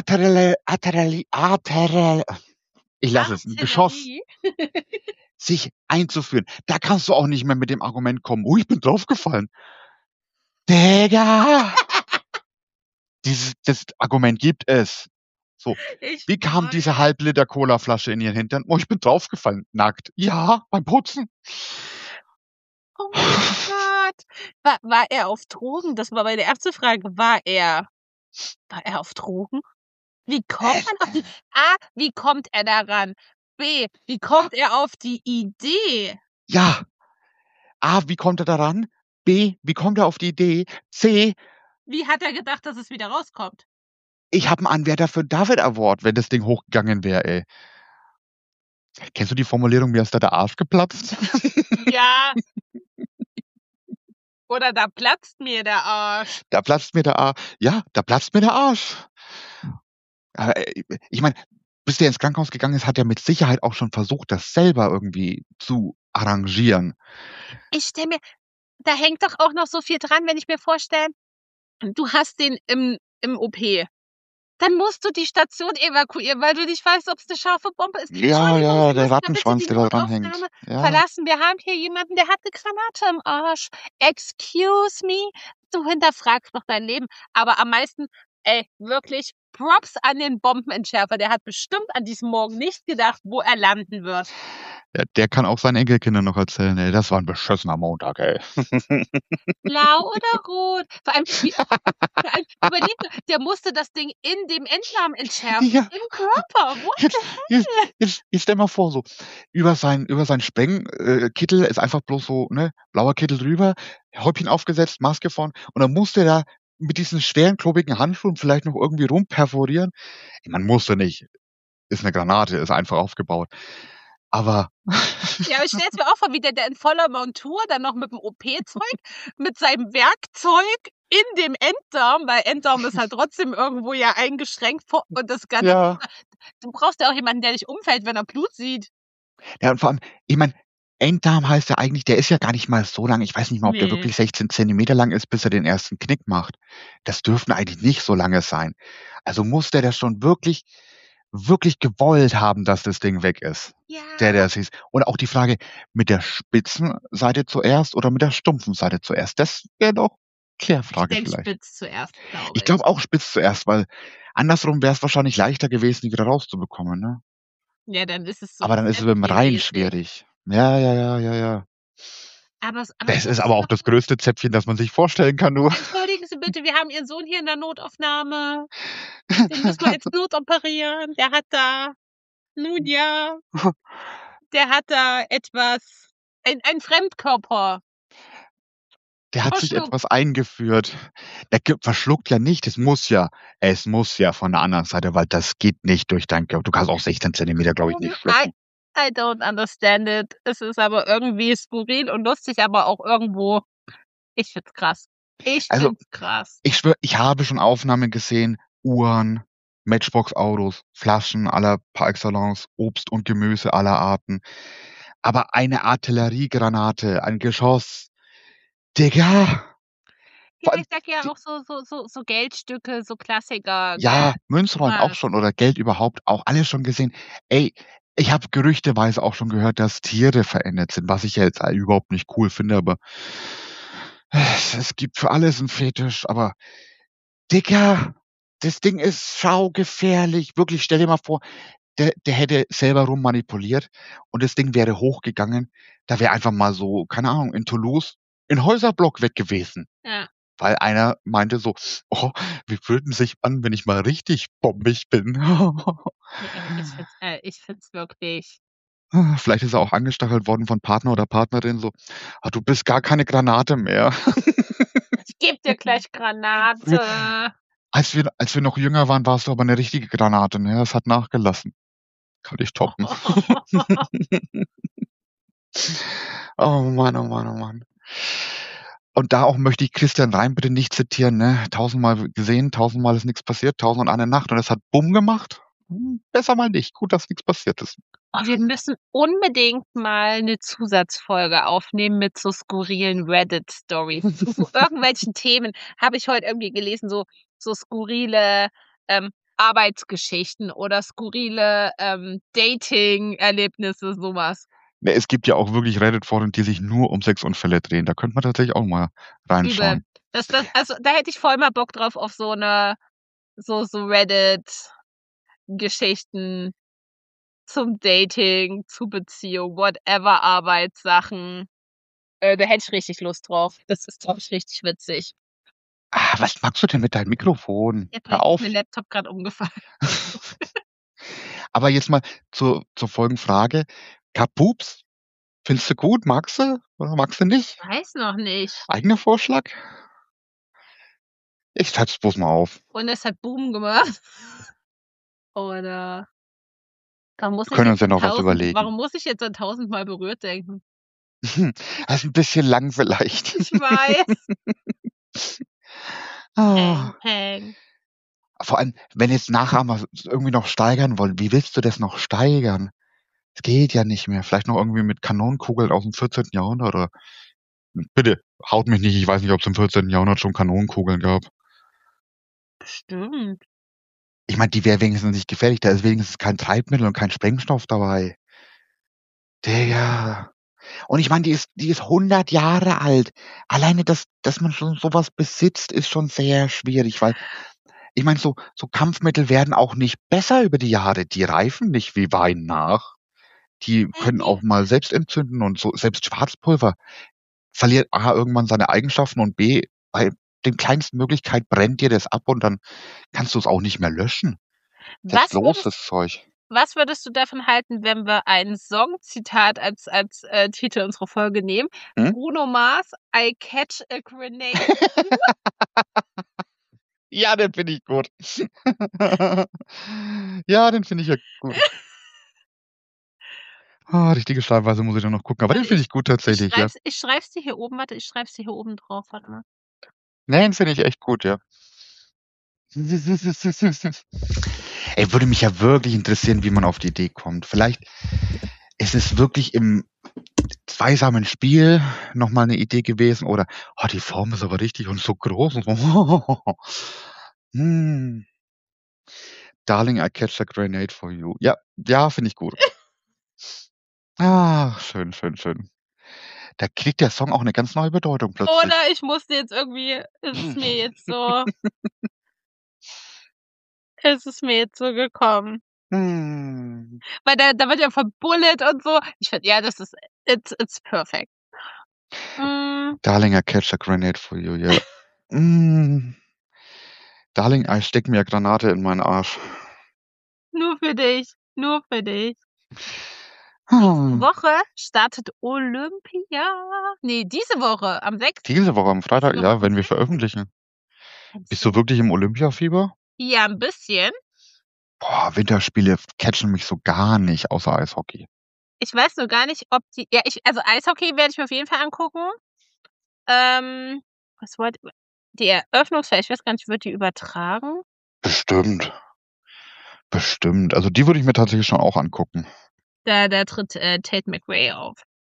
ein Geschoss, sich einzuführen. Da kannst du auch nicht mehr mit dem Argument kommen, ich bin draufgefallen. Digga! Das Argument gibt es. So, wie kam diese Halbliter Colaflasche in ihren Hintern? Ich bin draufgefallen. Nackt. Ja, beim Putzen. Oh mein Gott. War er auf Drogen? Das war meine erste Frage. War er auf Drogen? Wie kommt man auf die... A, wie kommt er daran? B, wie kommt er auf die Idee? Ja. A, wie kommt er daran? B, wie kommt er auf die Idee? C, wie hat er gedacht, dass es wieder rauskommt? Ich habe einen Anwärter für David Award, wenn das Ding hochgegangen wäre, ey. Kennst du die Formulierung, mir ist da der Arsch geplatzt? Ja. Oder da platzt mir der Arsch. Da platzt mir der Arsch. Ja, da platzt mir der Arsch. Ich meine, bis der ins Krankenhaus gegangen ist, hat er mit Sicherheit auch schon versucht, das selber irgendwie zu arrangieren. Ich stelle mir, da hängt doch auch noch so viel dran, wenn ich mir vorstelle, du hast den im OP. Dann musst du die Station evakuieren, weil du nicht weißt, ob es eine scharfe Bombe ist. Ja, der Rattenschwanz, der da dran hängt. Ja. Verlassen. Wir haben hier jemanden, der hat eine Granate im Arsch. Excuse me? Du hinterfragst doch dein Leben. Aber am meisten, wirklich Props an den Bombenentschärfer. Der hat bestimmt an diesem Morgen nicht gedacht, wo er landen wird. Ja, der kann auch seinen Enkelkindern noch erzählen, ey, das war ein beschissener Montag, ey. Blau oder rot? Vor allem, überleg mal, der musste das Ding in dem Enddarm entschärfen, Ja. im Körper. What the hell? Jetzt stell mal vor, so über sein Sprengen-Kittel ist einfach bloß so, ne, blauer Kittel drüber, Häubchen aufgesetzt, Maske vorn und dann musste er da mit diesen schweren, klobigen Handschuhen vielleicht noch irgendwie rumperforieren. Man musste nicht. Ist eine Granate, ist einfach aufgebaut. Aber Ja, aber ich stell's mir auch vor, wie der in voller Montur dann noch mit dem OP-Zeug, mit seinem Werkzeug in dem Enddarm, weil Enddarm ist halt trotzdem irgendwo ja eingeschränkt und das Ganze. ja. Du brauchst ja auch jemanden, der dich umfällt, wenn er Blut sieht. Ja, und vor allem, ich meine, Enddarm heißt ja eigentlich, der ist ja gar nicht mal so lang. Ich weiß nicht mal, ob der Nee. wirklich 16 Zentimeter lang ist, bis er den ersten Knick macht. Das dürften eigentlich nicht so lange sein. Also muss der das schon wirklich gewollt haben, dass das Ding weg ist. Ja. Der es hieß. Und auch die Frage, mit der spitzen Seite zuerst oder mit der stumpfen Seite zuerst? Das wäre doch Klärfrage Ich denke vielleicht. spitz zuerst, glaube ich. Ich glaube auch spitz zuerst, weil andersrum wäre es wahrscheinlich leichter gewesen, die wieder rauszubekommen, ne? Ja, dann ist es so. Aber dann ist es beim Reihen schwierig. Ja. Aber Das ist aber auch das größte Zäpfchen, das man sich vorstellen kann, du. Entschuldigen Sie bitte, wir haben Ihren Sohn hier in der Notaufnahme. Den müssen wir jetzt notoperieren. Der hat da, nun ja, der hat da etwas, ein Fremdkörper. Der hat sich Verschluckt. etwas eingeführt. Der verschluckt ja nicht. Es muss ja von der anderen Seite, weil das geht nicht durch deinen Körper. Du kannst auch 16 Zentimeter, glaube ich, nicht schlucken. I don't understand it. Es ist aber irgendwie skurril und lustig, aber auch irgendwo. Ich find's krass. Ich find's krass. Ich schwöre, ich habe schon Aufnahmen gesehen, Uhren, Matchbox-Autos, Flaschen aller par excellence, Obst und Gemüse aller Arten. Aber eine Artilleriegranate, ein Geschoss, Digga! Ja, ich sag ja auch so Geldstücke, so Klassiker. Ja, Münzrollen auch schon oder Geld überhaupt auch alles schon gesehen. Ey, ich habe gerüchteweise auch schon gehört, dass Tiere verändert sind, was ich ja jetzt überhaupt nicht cool finde, aber es gibt für alles einen Fetisch, aber Digga, das Ding ist saugefährlich. Wirklich, stell dir mal vor, der hätte selber rummanipuliert und das Ding wäre hochgegangen. Da wäre einfach mal so, keine Ahnung, in Toulouse ein Häuserblock weg gewesen. Ja. Weil einer meinte so, oh, wie fühlt es sich an, wenn ich mal richtig bombig bin? Ich find's wirklich. Vielleicht ist er auch angestachelt worden von Partner oder Partnerin so, du bist gar keine Granate mehr. Ich geb dir gleich Granate. Als wir noch jünger waren, warst du aber eine richtige Granate, ne? Das hat nachgelassen. Kann ich toppen. Oh Mann. Und da auch möchte ich Christian Reim bitte nicht zitieren, ne? 1000-mal gesehen, 1000-mal ist nichts passiert, 1001 Nacht und es hat Bumm gemacht. Besser mal nicht. Gut, dass nichts passiert ist. Oh, wir müssen unbedingt mal eine Zusatzfolge aufnehmen mit so skurrilen Reddit-Stories. Zu irgendwelchen Themen habe ich heute irgendwie gelesen, so skurrile Arbeitsgeschichten oder skurrile Dating-Erlebnisse, sowas. Ne, es gibt ja auch wirklich Reddit-Foren, die sich nur um Sexunfälle drehen. Da könnte man tatsächlich auch mal reinschauen. Also da hätte ich voll mal Bock drauf auf so eine so Reddit-Geschichten zum Dating, zu Beziehung, whatever, Arbeitssachen. Da hätte ich richtig Lust drauf. Das ist, glaube ich, richtig witzig. Was machst du denn mit deinem Mikrofon? Jetzt Hör auf. ist mein Laptop gerade umgefallen. Aber jetzt mal zur Folgenfrage. Kapups? Findest du gut? Magst du? Oder magst du nicht? Weiß noch nicht. Eigener Vorschlag? Ich schreib's bloß mal auf. Und es hat Boom gemacht. Oder Wir können uns ja noch was überlegen. Warum muss ich jetzt an 1000-mal berührt denken? Das ist ein bisschen lang vielleicht. Ich weiß. Peng. Vor allem, wenn jetzt Nachahmer irgendwie noch steigern wollen, wie willst du das noch steigern? Es geht ja nicht mehr. Vielleicht noch irgendwie mit Kanonenkugeln aus dem 14. Jahrhundert oder. Bitte, haut mich nicht. Ich weiß nicht, ob es im 14. Jahrhundert schon Kanonenkugeln gab. Bestimmt. Ich meine, die wäre wenigstens nicht gefährlich. Da ist wenigstens kein Treibmittel und kein Sprengstoff dabei. Digga. Und ich meine, die ist 100 Jahre alt. Alleine, dass man schon sowas besitzt, ist schon sehr schwierig, weil ich meine, so Kampfmittel werden auch nicht besser über die Jahre. Die reifen nicht wie Wein nach. Die können auch mal selbst entzünden und so. Selbst Schwarzpulver verliert A irgendwann seine Eigenschaften und B, bei den kleinsten Möglichkeit brennt dir das ab und dann kannst du es auch nicht mehr löschen. Das los, das Zeug. Was würdest du davon halten, wenn wir ein Songzitat als Titel unserer Folge nehmen? Bruno Mars, I catch a grenade. Ja, den finde ich gut. Ja, den finde ich ja gut. Richtige Schreibweise muss ich dann noch gucken, aber den finde ich gut tatsächlich, ja. Ich schreib's dir hier oben, warte, ich schreib's dir hier oben drauf, warte mal. Nee, den finde ich echt gut, ja. Ey, würde mich ja wirklich interessieren, wie man auf die Idee kommt. Vielleicht ist es wirklich im zweisamen Spiel nochmal eine Idee gewesen oder die Form ist aber richtig und so groß. Darling, I catch a grenade for you. Ja, finde ich gut. Schön, schön, schön. Da kriegt der Song auch eine ganz neue Bedeutung plötzlich. Oder ich musste jetzt irgendwie, ist es mir jetzt so gekommen. Weil da wird ja verbullet und so. Ich finde, ja, das ist, it's perfect. Darling, I catch a grenade for you, ja. Darling, ich steck mir eine Granate in meinen Arsch. Nur für dich. Nächste Woche startet Olympia. Nee, diese Woche, am 6. Diese Woche, am Freitag, ja, wenn wir veröffentlichen. Bist du wirklich im Olympiafieber? Ja, ein bisschen. Winterspiele catchen mich so gar nicht, außer Eishockey. Ich weiß nur gar nicht, ob die. Ja, also Eishockey werde ich mir auf jeden Fall angucken. Die Eröffnungsfeier, ich weiß gar nicht, wird die übertragen? Bestimmt. Also die würde ich mir tatsächlich schon auch angucken. Da tritt Tate McRae auf.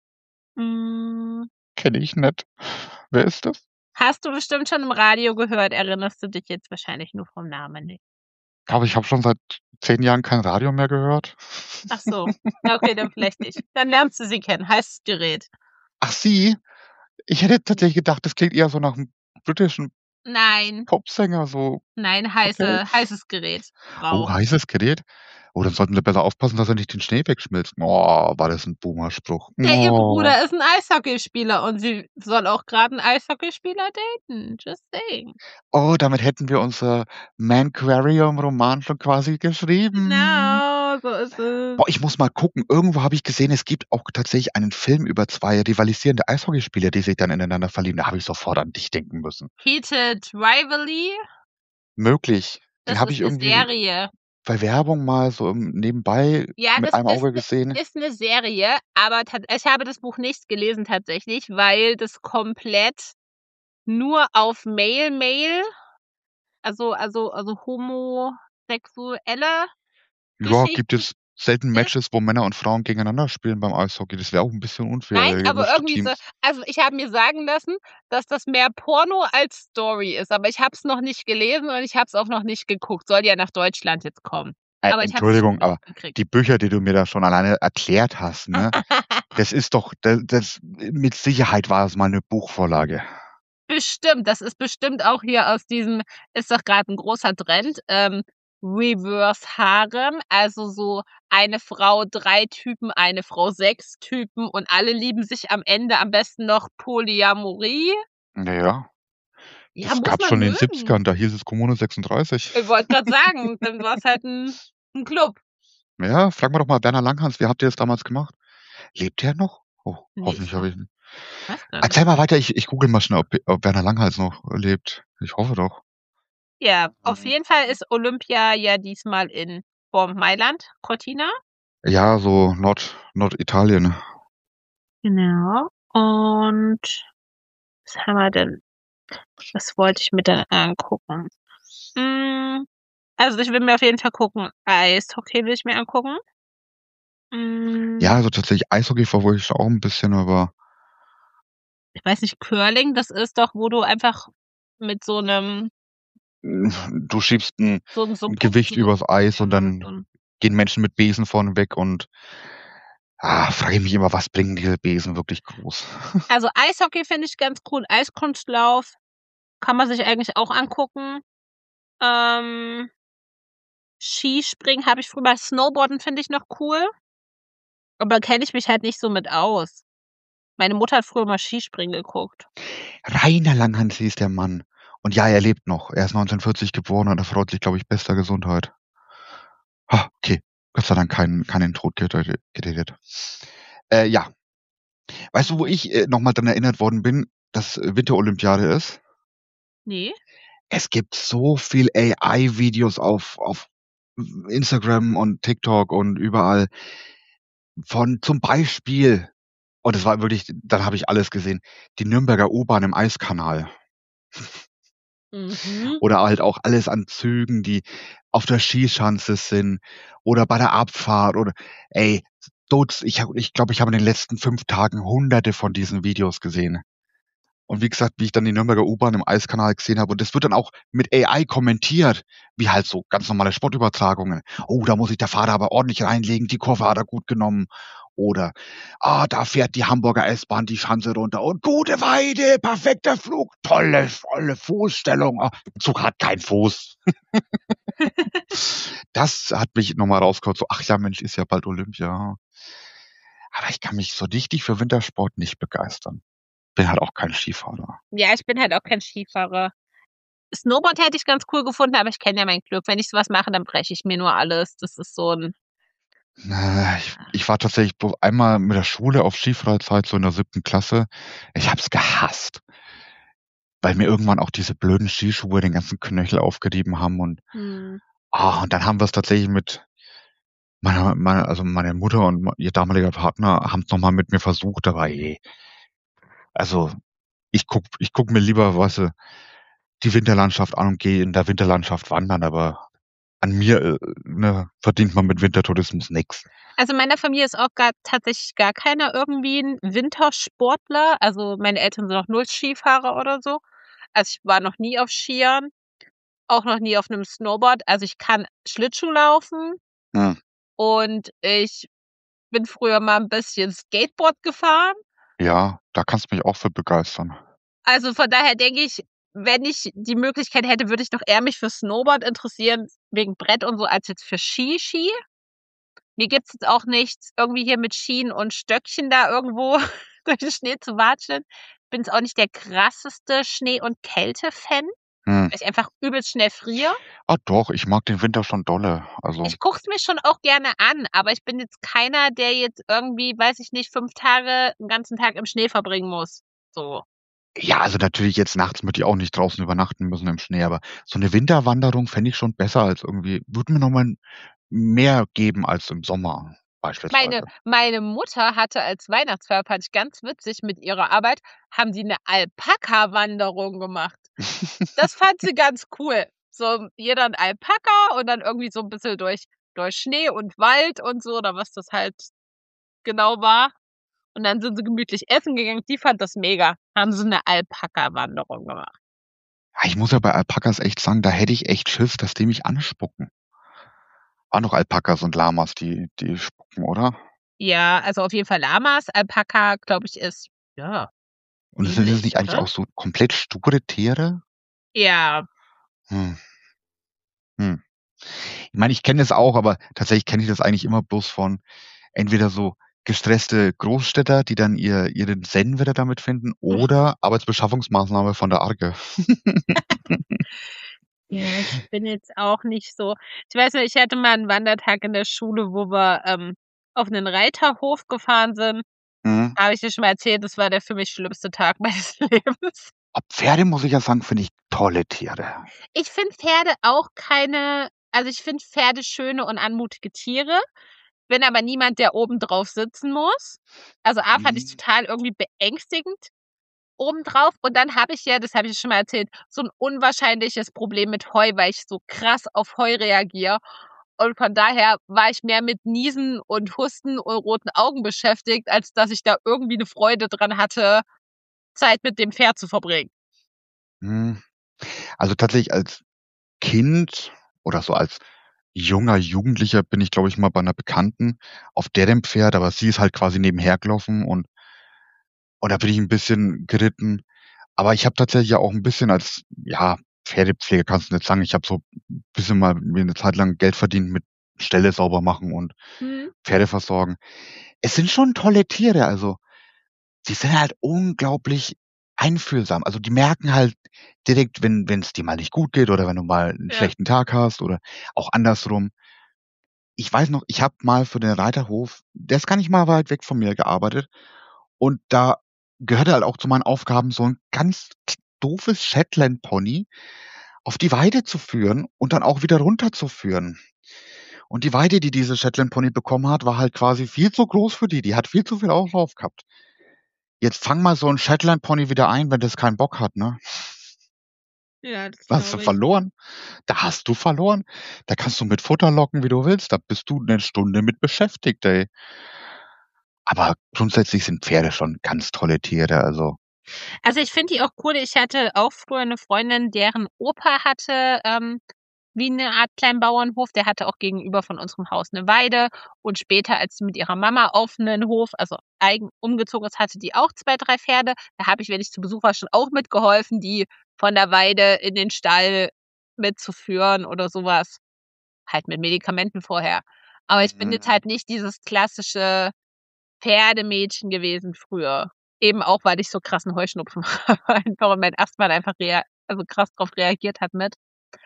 Kenne ich nicht. Wer ist das? Hast du bestimmt schon im Radio gehört, erinnerst du dich jetzt wahrscheinlich nur vom Namen nicht. Aber ich habe schon seit 10 Jahren kein Radio mehr gehört. Ach so, okay, dann vielleicht nicht. Dann lernst du sie kennen. Heißes Gerät. Ach, sie? Ich hätte tatsächlich gedacht, das klingt eher so nach einem britischen Popsänger. So. Nein, heißes Gerät. Oh, heißes Gerät? Oh, dann sollten wir besser aufpassen, dass er nicht den Schnee wegschmilzt. Oh, war das ein Boomer-Spruch. Ihr Bruder ist ein Eishockeyspieler und sie soll auch gerade einen Eishockeyspieler daten. Just saying. Oh, damit hätten wir unser Manquarium-Roman schon quasi geschrieben. Genau, so ist es. Ich muss mal gucken. Irgendwo habe ich gesehen, es gibt auch tatsächlich einen Film über 2 rivalisierende Eishockeyspieler, die sich dann ineinander verlieben. Da habe ich sofort an dich denken müssen. Heated Rivalry? Möglich. Das ist eine Serie. Bei Werbung mal so nebenbei mit einem Auge gesehen. Das ist eine Serie, aber ich habe das Buch nicht gelesen tatsächlich, weil das komplett nur auf Male, also homosexuelle Ja, gibt es selten Matches, wo Männer und Frauen gegeneinander spielen beim Eishockey. Das wäre auch ein bisschen unfair. Nein, aber irgendwie so, also ich habe mir sagen lassen, dass das mehr Porno als Story ist, aber ich habe es noch nicht gelesen und ich habe es auch noch nicht geguckt. Soll ja nach Deutschland jetzt kommen. Aber Entschuldigung, aber die Bücher, die du mir da schon alleine erklärt hast, ne, das ist doch, das mit Sicherheit war es mal eine Buchvorlage. Bestimmt, das ist bestimmt auch hier aus diesem, ist doch gerade ein großer Trend, Reverse Harem, also so eine Frau 3 Typen, eine Frau 6 Typen und alle lieben sich am Ende am besten noch Polyamorie. Naja. Das gab's schon in den 70ern, da hieß es Kommune 36. Ich wollte gerade sagen, dann war es halt ein Club. Ja, frag mal doch mal Werner Langhans, wie habt ihr das damals gemacht? Lebt er noch? Oh, hoffentlich habe ich ihn. Erzähl mal weiter, ich google mal schnell, ob Werner Langhans noch lebt. Ich hoffe doch. Ja, auf jeden Fall ist Olympia ja diesmal in Mailand, Cortina. Ja, so Norditalien. Genau. Und was haben wir denn? Was wollte ich mir dann angucken? Also ich will mir auf jeden Fall gucken. Eishockey will ich mir angucken. Ja, also tatsächlich Eishockey verfolge ich auch ein bisschen, aber ich weiß nicht, Curling, das ist doch, wo du einfach mit so einem du schiebst ein Gewicht übers Eis und dann gehen Menschen mit Besen vorne weg und frage ich mich immer, was bringen diese Besen wirklich groß? Also Eishockey finde ich ganz cool. Eiskunstlauf kann man sich eigentlich auch angucken. Skispringen habe ich früher. Snowboarden finde ich noch cool. Aber kenne ich mich halt nicht so mit aus. Meine Mutter hat früher mal Skispringen geguckt. Rainer Langhans hieß der Mann. Und ja, er lebt noch. Er ist 1940 geboren und er freut sich, glaube ich, bester Gesundheit. Okay. Gott sei Dank keinen Tod geredet. Ja. Weißt du, wo ich nochmal dran erinnert worden bin, dass Winterolympiade ist? Nee. Es gibt so viel AI-Videos auf Instagram und TikTok und überall von zum Beispiel, und es war wirklich, dann habe ich alles gesehen, die Nürnberger U-Bahn im Eiskanal. Oder halt auch alles an Zügen, die auf der Skischanze sind oder bei der Abfahrt oder ich glaube, ich habe in den letzten 5 Tagen Hunderte von diesen Videos gesehen. Und wie gesagt, wie ich dann die Nürnberger U-Bahn im Eiskanal gesehen habe, und das wird dann auch mit AI kommentiert, wie halt so ganz normale Sportübertragungen. Oh, da muss sich der Fahrer aber ordentlich reinlegen, die Kurve hat er gut genommen. Oder, da fährt die Hamburger S-Bahn die Schanze runter und gute Weide, perfekter Flug, tolle Fußstellung. Der Zug hat keinen Fuß. Das hat mich nochmal rausgeholt, so, ach ja, Mensch, ist ja bald Olympia. Aber ich kann mich so richtig für Wintersport nicht begeistern. Bin halt auch kein Skifahrer. Ja, ich bin halt auch kein Skifahrer. Snowboard hätte ich ganz cool gefunden, aber ich kenne ja mein Glück. Wenn ich sowas mache, dann breche ich mir nur alles. Das ist so ein... Ich war tatsächlich bloß einmal mit der Schule auf Skifreizeit, so in der 7. Klasse. Ich hab's gehasst. Weil mir irgendwann auch diese blöden Skischuhe den ganzen Knöchel aufgerieben haben und und dann haben wir es tatsächlich mit meine Mutter und ihr damaliger Partner haben es nochmal mit mir versucht, aber also ich guck mir lieber, weißt du, die Winterlandschaft an und gehe in der Winterlandschaft wandern, aber an mir verdient man mit Wintertourismus nix. Also in meiner Familie ist auch tatsächlich gar keiner irgendwie ein Wintersportler. Also meine Eltern sind auch 0 Skifahrer oder so. Also ich war noch nie auf Skiern, auch noch nie auf einem Snowboard. Also ich kann Schlittschuh laufen und ich bin früher mal ein bisschen Skateboard gefahren. Ja, da kannst du mich auch für begeistern. Also von daher denke ich, wenn ich die Möglichkeit hätte, würde ich doch eher mich für Snowboard interessieren, wegen Brett und so, als jetzt für Ski. Mir gibt's jetzt auch nichts irgendwie hier mit Skien und Stöckchen da irgendwo durch den Schnee zu watscheln. Bin jetzt auch nicht der krasseste Schnee- und Kälte-Fan, weil ich einfach übelst schnell friere. Doch, ich mag den Winter schon dolle. Also Ich guck's mir schon auch gerne an, aber ich bin jetzt keiner, der jetzt irgendwie, weiß ich nicht, 5 Tage, einen ganzen Tag im Schnee verbringen muss. So. Ja, also natürlich jetzt nachts würde ich auch nicht draußen übernachten müssen im Schnee, aber so eine Winterwanderung fände ich schon besser als irgendwie, würde mir nochmal mehr geben als im Sommer beispielsweise. Meine Mutter hatte als Weihnachtsfeier, fand ich ganz witzig, mit ihrer Arbeit, haben die eine Alpaka-Wanderung gemacht. Das fand sie ganz cool. So jeder ein Alpaka und dann irgendwie so ein bisschen durch Schnee und Wald und so, oder was das halt genau war. Und dann sind sie gemütlich essen gegangen. Die fand das mega. Haben sie eine Alpaka-Wanderung gemacht. Ja, ich muss ja bei Alpakas echt sagen, da hätte ich echt Schiss, dass die mich anspucken. Waren doch Alpakas und Lamas, die spucken, oder? Ja, also auf jeden Fall Lamas. Alpaka, glaube ich, ist, ja. Und sind das nicht eigentlich auch so komplett sture Tiere? Ja. Ich meine, ich kenne das auch, aber tatsächlich kenne ich das eigentlich immer bloß von entweder so gestresste Großstädter, die dann ihren Zen wieder damit finden, oder Arbeitsbeschaffungsmaßnahme von der Arge. Ja, ich bin jetzt auch nicht so. Ich weiß nicht, ich hatte mal einen Wandertag in der Schule, wo wir auf einen Reiterhof gefahren sind. Habe ich dir schon mal erzählt, das war der für mich schlimmste Tag meines Lebens. Pferde, muss ich ja sagen, finde ich tolle Tiere. Ich finde Pferde auch also ich finde Pferde schöne und anmutige Tiere. Bin aber niemand, der oben drauf sitzen muss. Also A, fand ich total irgendwie beängstigend obendrauf. Und dann habe ich ja, das habe ich schon mal erzählt, so ein unwahrscheinliches Problem mit Heu, weil ich so krass auf Heu reagiere. Und von daher war ich mehr mit Niesen und Husten und roten Augen beschäftigt, als dass ich da irgendwie eine Freude dran hatte, Zeit mit dem Pferd zu verbringen. Also tatsächlich als Kind oder so als junger Jugendlicher bin ich, glaube ich, mal bei einer Bekannten auf deren Pferd, aber sie ist halt quasi nebenher gelaufen und da bin ich ein bisschen geritten. Aber ich habe tatsächlich ja auch ein bisschen als, ja, Pferdepfleger kannst du nicht sagen. Ich habe so ein bisschen mal mir eine Zeit lang Geld verdient mit Ställe sauber machen und Pferde versorgen. es sind schon tolle Tiere, also die sind halt unglaublich einfühlsam. Also die merken halt direkt, wenn es dir mal nicht gut geht oder wenn du mal einen schlechten Tag hast oder auch andersrum. Ich weiß noch, ich habe mal für den Reiterhof, der ist gar nicht mal weit weg von mir, gearbeitet und da gehörte halt auch zu meinen Aufgaben, so ein ganz doofes Shetland-Pony auf die Weide zu führen und dann auch wieder runterzuführen. Und die Weide, die diese Shetland-Pony bekommen hat, war halt quasi viel zu groß für die. Die hat viel zu viel Auslauf gehabt. Jetzt fang mal so ein Shetland-Pony wieder ein, wenn das keinen Bock hat, ne? Ja, das Da hast du glaube ich. verloren. Da hast du verloren. Da kannst du mit Futter locken, wie du willst. Da bist du 'ne Stunde mit beschäftigt, ey. Aber grundsätzlich sind Pferde schon ganz tolle Tiere, also. Also, ich finde die auch cool. Ich hatte auch früher 'ne Freundin, deren Opa hatte, wie 'ne Art kleinen Bauernhof. Der hatte auch gegenüber von unserem Haus 'ne Weide und später, als sie mit ihrer Mama auf 'nen Hof, also eigen umgezogen ist, hatte die auch 2, 3 Pferde. Da habe ich, wenn ich zu Besuch war, schon auch mitgeholfen, die von der Weide in den Stall mitzuführen oder so was. Halt mit Medikamenten vorher. Aber ich bin jetzt halt nicht dieses klassische Pferdemädchen gewesen früher. Eben auch, weil ich so krassen Heuschnupfen habe einfach und mein Asthma einfach krass drauf reagiert hat mit.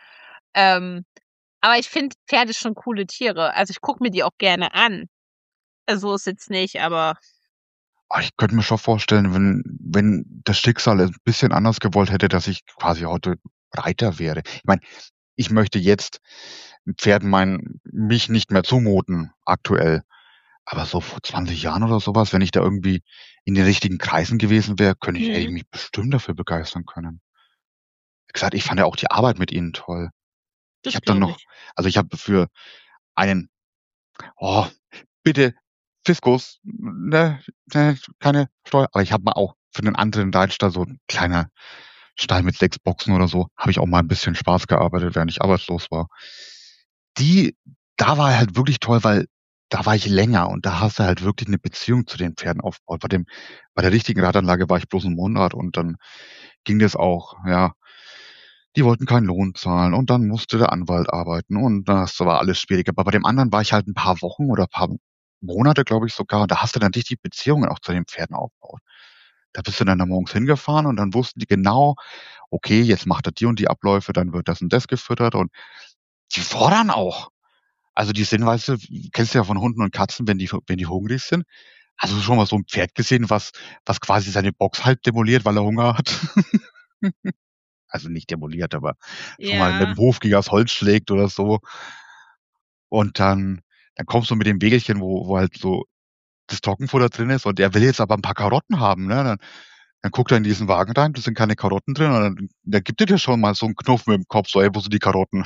Aber ich finde Pferde schon coole Tiere. Also, ich gucke mir die auch gerne an. So ist jetzt nicht, aber Ich könnte mir schon vorstellen, wenn das Schicksal es 'n bisschen anders gewollt hätte, dass ich quasi heute Reiter wäre. Ich meine, ich möchte jetzt Pferden mich nicht mehr zumuten aktuell. Aber so vor 20 Jahren oder so was, wenn ich da irgendwie in den richtigen Kreisen gewesen wäre, hätte ich mich bestimmt dafür begeistern können. Wie gesagt, ich fand ja auch die Arbeit mit ihnen toll. Ich das habe dann glaube noch ich. also, ich habe für einen oh, bitte Fiskus, ne, keine Steuer, aber ich habe mal auch für 'nen anderen Reitstall, so 'n kleiner Stall mit 6 Boxen oder so, habe ich auch mal 'n bisschen Spaß gearbeitet, während ich arbeitslos war. Die Da war halt wirklich toll, weil da war ich länger und da hast du halt wirklich 'ne Beziehung zu den Pferden aufgebaut. Bei der richtigen Reitanlage war ich bloß 'n Monat und dann ging das auch, ja. Die wollten keinen Lohn zahlen und dann musste der Anwalt arbeiten und das war alles schwierig. Aber bei dem anderen war ich halt 'n paar Wochen oder paar Monate, glaube ich sogar, und da hast du dann richtig Beziehungen auch zu den Pferden aufgebaut. Da bist du dann da morgens hingefahren und dann wussten die genau: „Okay, jetzt macht er die und die Abläufe, dann wird das und das gefüttert“, und die fordern auch. Also, die sind, weißt du, kennst du ja von Hunden und Katzen, wenn die hungrig sind. Hast du schon mal so 'n Pferd gesehen, was quasi seine Box halb demoliert, weil er Hunger hat? Also, nicht demoliert, aber schon mal Ja. mit'm Hufgeher das Holz schlägt oder so. Und dann kommst du mit dem Wägelchen, wo halt so das Trockenfutter drin ist und der will jetzt aber 'n paar Karotten haben, ne? Dann guckt er in diesen Wagen rein, da sind keine Karotten drin und dann gibt er dir schon mal so 'n Knuff mit'm Kopf, so: „Ey, wo sind die Karotten?“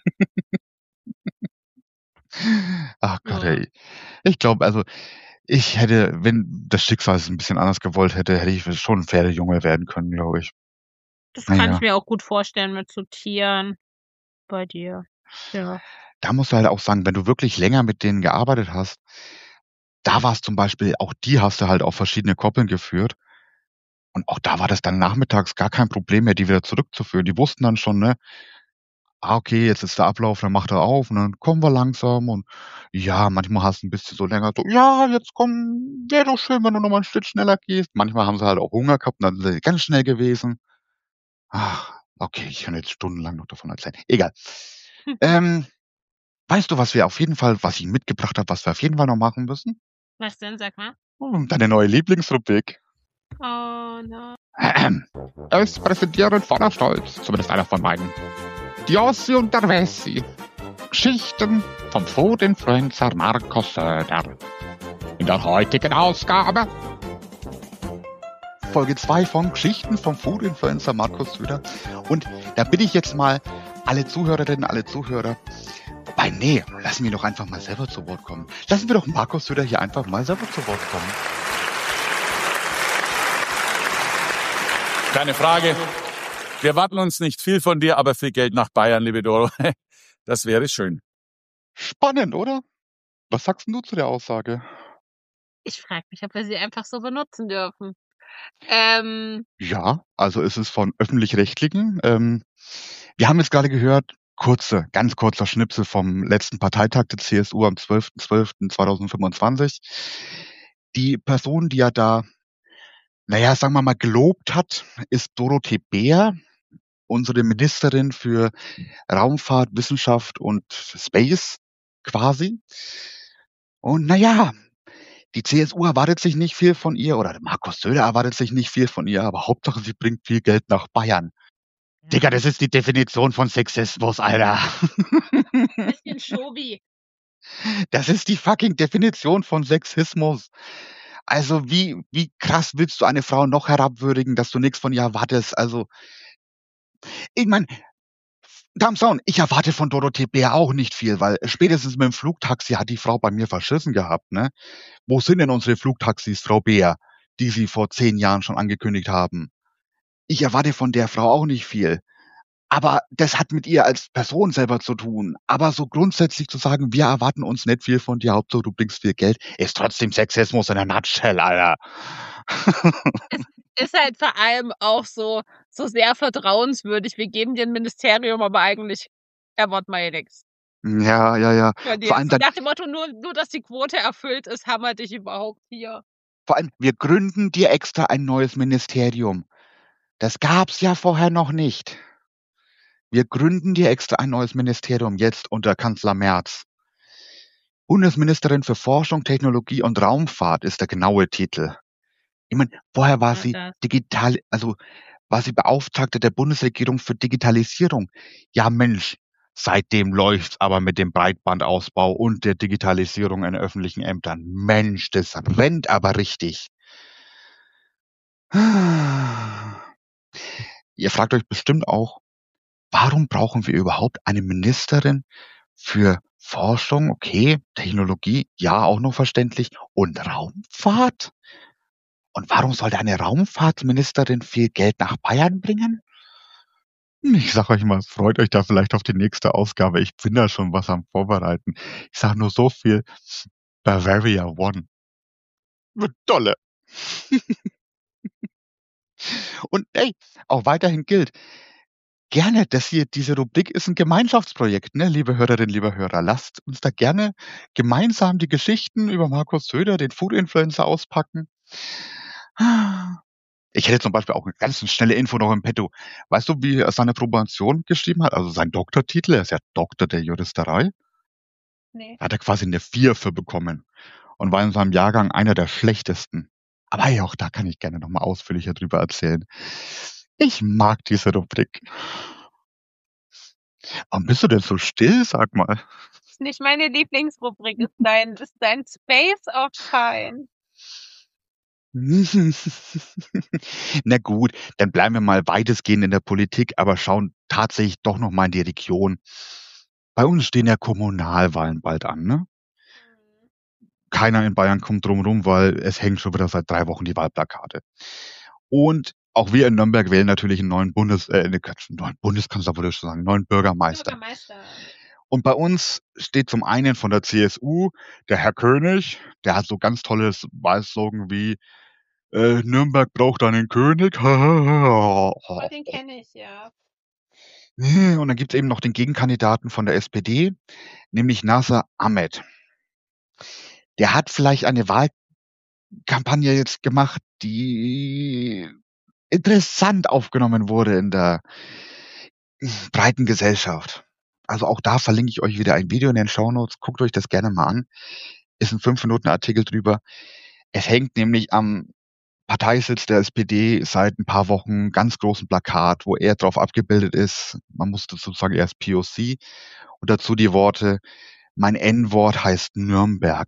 Ach Gott, Ja. ey. Ich glaube, also, ich hätte, wenn das Schicksal es 'n bisschen anders gewollt hätte, hätte ich schon Pferdejunge werden können, glaube ich. Das Na kann ich ja. mir auch gut vorstellen mit so Tieren bei dir. Ja. Da musst du halt auch sagen, wenn du wirklich länger mit denen gearbeitet hast, da war's zum Beispiel, auch die hast du halt auf verschiedene Koppeln geführt und auch da war das dann nachmittags gar kein Problem mehr, die wieder zurückzuführen. Die wussten dann schon, ne: Okay, jetzt ist der Ablauf, dann macht er auf und dann kommen wir langsam und ja, manchmal hast du 'n bisschen so länger so: „Ja, jetzt komm, wäre doch schön, wenn du noch mal 'n Stück schneller gehst.“ Manchmal haben sie halt auch Hunger gehabt und dann sind sie ganz schnell gewesen. Ach, okay, ich kann jetzt stundenlang noch davon erzählen. Egal. Ähm, Weißt du, was ich mitgebracht habe, was wir auf jeden Fall noch machen müssen? Was denn? Sag mal. Deine neue Lieblingsrubrik. Oh no. Es präsentieren voller Stolz, zumindest einer von beiden. Die Ossi und der Wessi. Geschichten vom Food-Influencer Markus Söder. In der heutigen Ausgabe Folge 2 von Geschichten vom Food-Influencer Markus Söder. Und da bitte ich jetzt mal alle Zuhörerinnen, alle Zuhörer, wobei, nee, lassen wir doch einfach mal selber zu Wort kommen. Lassen wir doch Markus Söder hier einfach mal selber zu Wort kommen. Keine Frage. Wir erwarten uns nicht viel von dir, aber viel Geld nach Bayern, liebe Doro. Das wäre schön. Spannend, oder? Was sagst denn du zu der Aussage? Ich frage mich, ob wir sie einfach so benutzen dürfen. Ja, also es ist von Öffentlich-Rechtlichen. Wir haben jetzt gerade gehört, ganz kurzer Schnipsel vom letzten Parteitag der CSU am 12.12.2025. Die Person, die er da, sagen wir mal, gelobt hat, ist Dorothee Bär, unsere Ministerin für Raumfahrt, Wissenschaft und Space quasi. Und die CSU erwartet sich nicht viel von ihr oder Markus Söder erwartet sich nicht viel von ihr, aber Hauptsache sie bringt viel Geld nach Bayern. Ja. Digga, das ist die Definition von Sexismus, Alter. Bisschen Schobi. Das ist die fucking Definition von Sexismus. Also wie krass willst du eine Frau noch herabwürdigen, dass du nichts von ihr erwartest? Also, ich meine, Damson, ich erwarte von Dorothee Bär auch nicht viel, weil spätestens mit dem Flugtaxi hat die Frau bei mir verschissen gehabt, ne? Wo sind denn unsere Flugtaxis, Frau Bär, die Sie vor 10 Jahren schon angekündigt haben? Ich erwarte von der Frau auch nicht viel. Aber das hat mit ihr als Person selber zu tun. Aber so grundsätzlich zu sagen, wir erwarten uns nicht viel von dir, Hauptsache du bringst viel Geld, ist trotzdem Sexismus in der Nutshell, Alter. Ist halt vor allem auch so sehr vertrauenswürdig. Wir geben dir ein Ministerium, aber eigentlich erwarten wir nichts. Ja. Vor allem so nach dem Motto, nur dass die Quote erfüllt ist, haben wir dich überhaupt hier. Vor allem, wir gründen dir extra ein neues Ministerium. Das gab's ja vorher noch nicht. Wir gründen dir extra ein neues Ministerium jetzt unter Kanzler Merz. Bundesministerin für Forschung, Technologie und Raumfahrt ist der genaue Titel. Ich meine, vorher war sie war sie Beauftragte der Bundesregierung für Digitalisierung. Ja Mensch, seitdem läuft's aber mit dem Breitbandausbau und der Digitalisierung in öffentlichen Ämtern. Mensch, das rennt aber richtig. Ihr fragt euch bestimmt auch, warum brauchen wir überhaupt eine Ministerin für Forschung, okay, Technologie, ja, auch noch verständlich, und Raumfahrt? Und warum sollte eine Raumfahrtministerin viel Geld nach Bayern bringen? Ich sag euch mal, freut euch da vielleicht auf die nächste Ausgabe. Ich bin da schon was am Vorbereiten. Ich sag nur so viel. Bavaria One. Wird dolle. Und auch weiterhin gilt, gerne, diese Rubrik ist ein Gemeinschaftsprojekt, ne, liebe Hörerinnen, liebe Hörer. Lasst uns da gerne gemeinsam die Geschichten über Markus Söder, den Food-Influencer, auspacken. Ich hätte zum Beispiel auch eine ganz schnelle Info noch im Petto. Weißt du, wie er seine Promotion geschrieben hat? Also sein Doktortitel, er ist ja Doktor der Juristerei. Nee. Hat er quasi eine 4 für bekommen und war in seinem Jahrgang einer der schlechtesten. Aber ja, auch da kann ich gerne nochmal ausführlicher drüber erzählen. Ich mag diese Rubrik. Warum bist du denn so still, sag mal? Das ist nicht meine Lieblingsrubrik, ist dein Space of Fine. Na gut, dann bleiben wir mal weitestgehend in der Politik, aber schauen tatsächlich doch noch mal in die Region. Bei uns stehen ja Kommunalwahlen bald an, ne? Keiner in Bayern kommt drum rum, weil es hängt schon wieder seit 3 Wochen die Wahlplakate. Und auch wir in Nürnberg wählen natürlich einen neuen Bundeskanzler, würde ich schon sagen, einen neuen Bürgermeister. Und bei uns steht zum einen von der CSU der Herr König, der hat so ganz tolles Wahlslogan wie Nürnberg braucht einen König. Den kenne ich, ja. Und dann gibt's eben noch den Gegenkandidaten von der SPD, nämlich Nasser Ahmed. Der hat vielleicht eine Wahlkampagne jetzt gemacht, die interessant aufgenommen wurde in der breiten Gesellschaft. Also auch da verlinke ich euch wieder ein Video in den Shownotes. Guckt euch das gerne mal an. Ist ein 5-Minuten-Artikel drüber. Es hängt nämlich am Parteisitz der SPD seit ein paar Wochen ganz großen Plakat, wo er drauf abgebildet ist. Man muss dazu sagen, er ist POC. Und dazu die Worte, mein N-Wort heißt Nürnberg.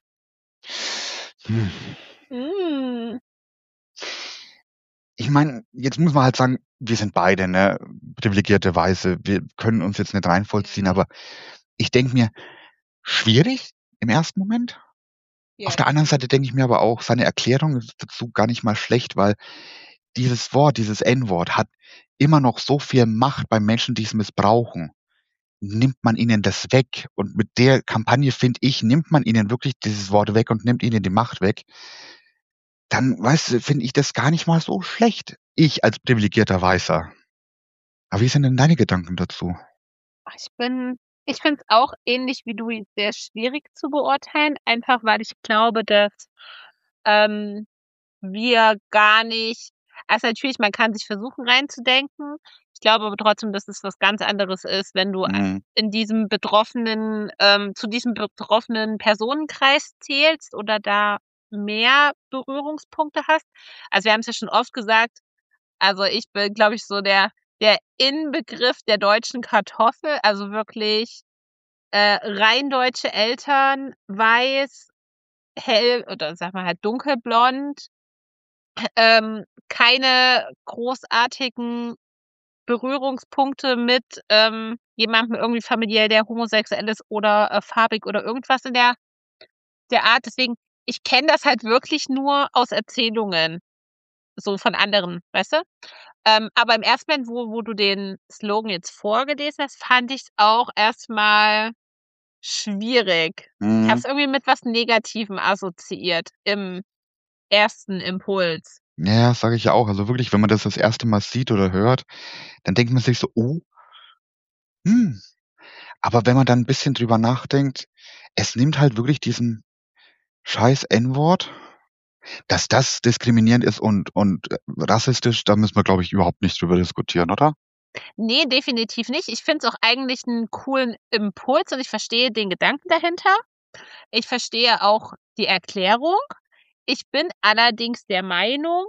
Ich meine, jetzt muss man halt sagen, wir sind beide, ne, privilegierte Weiße. Wir können uns jetzt nicht reinvollziehen, aber ich denke mir, schwierig im ersten Moment. Ja. Auf der anderen Seite denke ich mir aber auch, seine Erklärung ist dazu gar nicht mal schlecht, weil dieses Wort, dieses N-Wort hat immer noch so viel Macht bei Menschen, die es missbrauchen. Nimmt man ihnen das weg? Und mit der Kampagne, finde ich, nimmt man ihnen wirklich dieses Wort weg und nimmt ihnen die Macht weg. Dann, weißt du, finde ich das gar nicht mal so schlecht. Ich als privilegierter Weißer. Aber wie sind denn deine Gedanken dazu? Ich finde es auch ähnlich wie du sehr schwierig zu beurteilen, einfach weil ich glaube, dass wir gar nicht, also natürlich, man kann sich versuchen reinzudenken. Ich glaube aber trotzdem, dass es was ganz anderes ist, wenn du in diesem zu diesem betroffenen Personenkreis zählst oder da mehr Berührungspunkte hast. Also wir haben es ja schon oft gesagt, also ich bin, glaube ich, so der Inbegriff der deutschen Kartoffel, also wirklich rein deutsche Eltern, weiß, hell oder sag mal halt dunkelblond, keine großartigen Berührungspunkte mit jemandem irgendwie familiell, der homosexuell ist oder farbig oder irgendwas in der Art. Deswegen, ich kenne das halt wirklich nur aus Erzählungen, so von anderen, weißt du? Aber im ersten Moment, wo du den Slogan jetzt vorgelesen hast, fand ich es auch erstmal schwierig. Ich habe es irgendwie mit was Negativem assoziiert im ersten Impuls. Ja, sage ich ja auch. Also wirklich, wenn man das erste Mal sieht oder hört, dann denkt man sich so, oh, Aber wenn man dann ein bisschen drüber nachdenkt, es nimmt halt wirklich diesen scheiß N-Wort, dass das diskriminierend ist und rassistisch, da müssen wir, glaube ich, überhaupt nicht drüber diskutieren, oder? Nee, definitiv nicht. Ich finde es auch eigentlich einen coolen Impuls und ich verstehe den Gedanken dahinter. Ich verstehe auch die Erklärung. Ich bin allerdings der Meinung,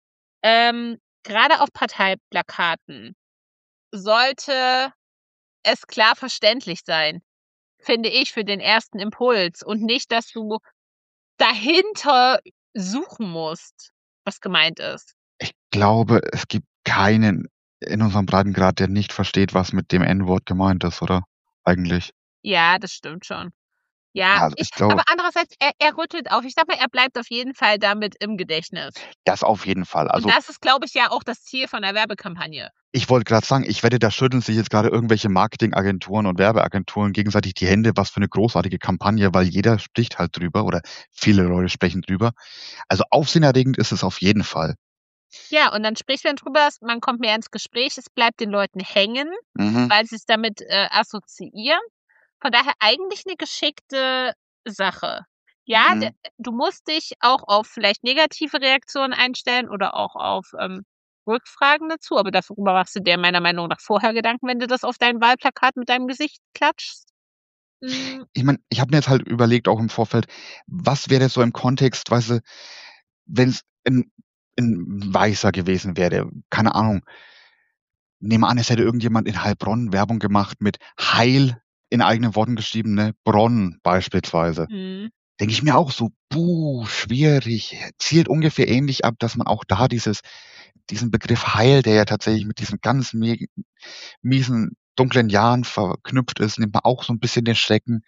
gerade auf Parteiplakaten sollte es klar verständlich sein, finde ich, für den ersten Impuls und nicht, dass du dahinter suchen musst, was gemeint ist. Ich glaube, es gibt keinen in unserem Breitengrad, der nicht versteht, was mit dem N-Wort gemeint ist, oder? Eigentlich. Ja, das stimmt schon. Ja, Also ich glaube, aber andererseits, er rüttelt auf. Ich sag mal, er bleibt auf jeden Fall damit im Gedächtnis. das auf jeden Fall. Also Und das ist, glaube ich, ja auch das Ziel von der Werbekampagne. ich wollte gerade sagen, ich wette, da schütteln sich jetzt gerade irgendwelche Marketingagenturen und Werbeagenturen gegenseitig die Hände, was für eine großartige Kampagne, weil jeder spricht halt drüber oder viele Leute sprechen drüber. Also aufsehenerregend ist es auf jeden Fall. Ja, und dann spricht man drüber, man kommt mehr ins Gespräch, es bleibt den Leuten hängen, weil sie es damit assoziieren. Von daher eigentlich eine geschickte Sache. Ja, du musst dich auch auf vielleicht negative Reaktionen einstellen oder auch auf Rückfragen dazu, aber darüber machst du dir meiner Meinung nach vorher Gedanken, wenn du das auf dein Wahlplakat mit deinem Gesicht klatschst. Ich meine, ich habe mir jetzt halt überlegt, auch im Vorfeld, was wäre so im Kontext, weißt du, wenn es ein Weißer gewesen wäre, keine Ahnung. Nehme an, es hätte irgendjemand in Heilbronn Werbung gemacht mit Heil in eigenen Worten geschrieben, ne? Bronn beispielsweise. Denke ich mir auch so, schwierig. Zielt ungefähr ähnlich ab, dass man auch da diesen Begriff Heil, der ja tatsächlich mit diesen ganz miesen, dunklen Jahren verknüpft ist, nimmt man auch so ein bisschen den Schrecken.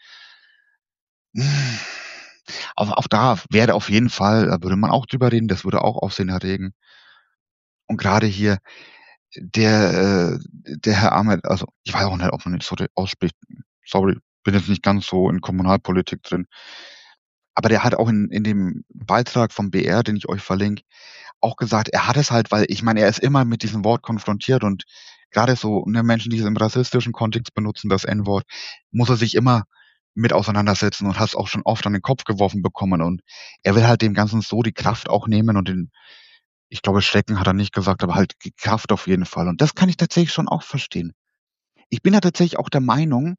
Auch da wäre auf jeden Fall, da würde man auch drüber reden, das würde auch Aufsehen erregen. Und gerade hier der Herr Ahmed, also ich weiß auch nicht, ob man ihn so ausspricht. Sorry, bin jetzt nicht ganz so in Kommunalpolitik drin. Aber der hat auch in dem Beitrag vom BR, den ich euch verlinke, auch gesagt, er hat es halt, weil ich meine, er ist immer mit diesem Wort konfrontiert und gerade so Menschen, die es im rassistischen Kontext benutzen, das N-Wort, muss er sich immer mit auseinandersetzen und hat es auch schon oft an den Kopf geworfen bekommen. Und er will halt dem Ganzen so die Kraft auch nehmen und ich glaube, Schrecken hat er nicht gesagt, aber halt die Kraft auf jeden Fall. Und das kann ich tatsächlich schon auch verstehen. Ich bin ja tatsächlich auch der Meinung,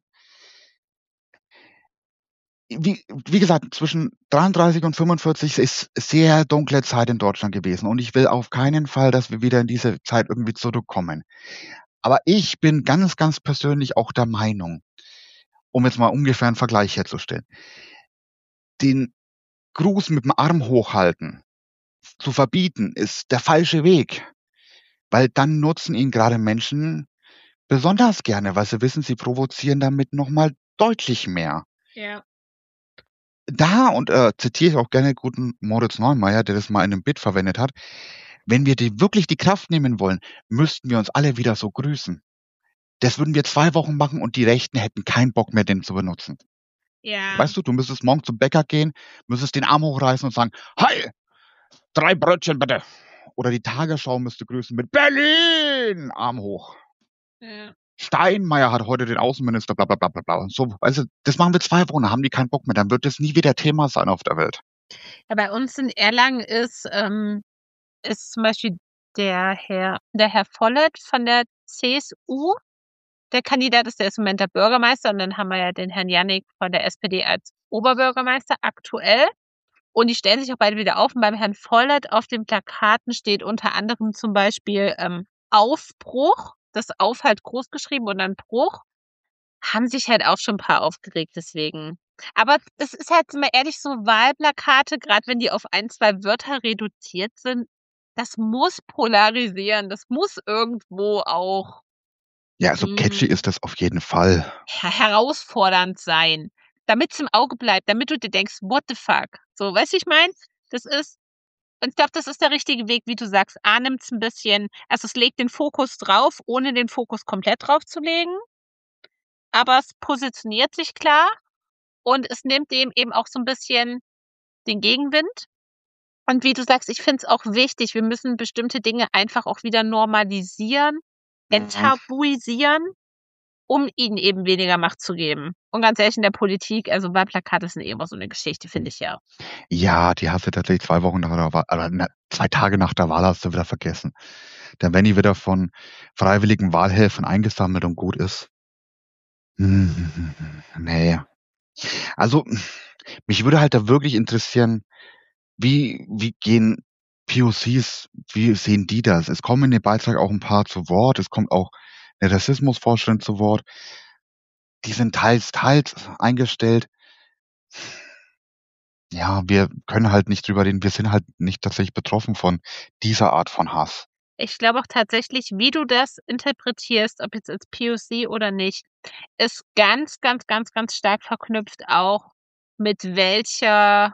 wie gesagt, zwischen 33 und 45 ist sehr dunkle Zeit in Deutschland gewesen. Und ich will auf keinen Fall, dass wir wieder in diese Zeit irgendwie zurückkommen. Aber ich bin ganz, ganz persönlich auch der Meinung, um jetzt mal ungefähr einen Vergleich herzustellen, den Gruß mit dem Arm hochhalten zu verbieten, ist der falsche Weg. Weil dann nutzen ihn gerade Menschen besonders gerne, weil sie wissen, sie provozieren damit nochmal deutlich mehr. Ja. Da, und zitiere ich auch gerne guten Moritz Neumeier, der das mal in einem Bit verwendet hat, wenn wir wirklich die Kraft nehmen wollen, müssten wir uns alle wieder so grüßen. Das würden wir 2 Wochen machen und die Rechten hätten keinen Bock mehr, den zu benutzen. Ja. Weißt du müsstest morgen zum Bäcker gehen, müsstest den Arm hochreißen und sagen, hi, 3 Brötchen bitte. Oder die Tagesschau müsste grüßen mit Berlin, Arm hoch. Ja. Steinmeier hat heute den Außenminister, bla bla bla bla bla. So, also das machen wir 2 Wochen, haben die keinen Bock mehr, dann wird das nie wieder Thema sein auf der Welt. Ja, bei uns in Erlangen ist zum Beispiel der Herr Vollert von der CSU. Der Kandidat ist im Moment der Bürgermeister und dann haben wir ja den Herrn Jannik von der SPD als Oberbürgermeister aktuell. Und die stellen sich auch beide wieder auf. Und beim Herrn Vollert auf den Plakaten steht unter anderem zum Beispiel Aufbruch, das Auf halt groß geschrieben und dann Bruch. Haben sich halt auch schon ein paar aufgeregt deswegen. Aber es ist halt, sind wir ehrlich, so Wahlplakate, gerade wenn die auf 1, 2 Wörter reduziert sind, das muss polarisieren. Das muss irgendwo auch Ja, so catchy ist das auf jeden Fall. herausfordernd sein, damit es im Auge bleibt, damit du dir denkst, what the fuck? So, weißt du, ich meine, und ich glaube, das ist der richtige Weg, wie du sagst. A, nimmt es ein bisschen, also es legt den Fokus drauf, ohne den Fokus komplett drauf zu legen. Aber es positioniert sich klar und es nimmt dem eben auch so ein bisschen den Gegenwind. Und wie du sagst, ich finde es auch wichtig, wir müssen bestimmte Dinge einfach auch wieder normalisieren, enttabuisieren, um ihnen eben weniger Macht zu geben. Und ganz ehrlich, in der Politik, also Wahlplakate sind eh immer so eine Geschichte, finde ich ja. Ja, die hast du tatsächlich 2 Wochen nach der Wahl, oder 2 Tage nach der Wahl hast du wieder vergessen. Dann werden die wieder von freiwilligen Wahlhelfern eingesammelt und gut ist. Nee. Also, mich würde halt da wirklich interessieren, wie gehen POCs, wie sehen die das? Es kommen in dem Beitrag auch ein paar zu Wort, es kommt auch eine Rassismusforscherin zu Wort. Die sind teils eingestellt. Ja, wir können halt nicht drüber reden. Wir sind halt nicht tatsächlich betroffen von dieser Art von Hass. Ich glaube auch tatsächlich, wie du das interpretierst, ob jetzt als POC oder nicht, ist ganz, ganz, ganz, ganz stark verknüpft auch mit welchem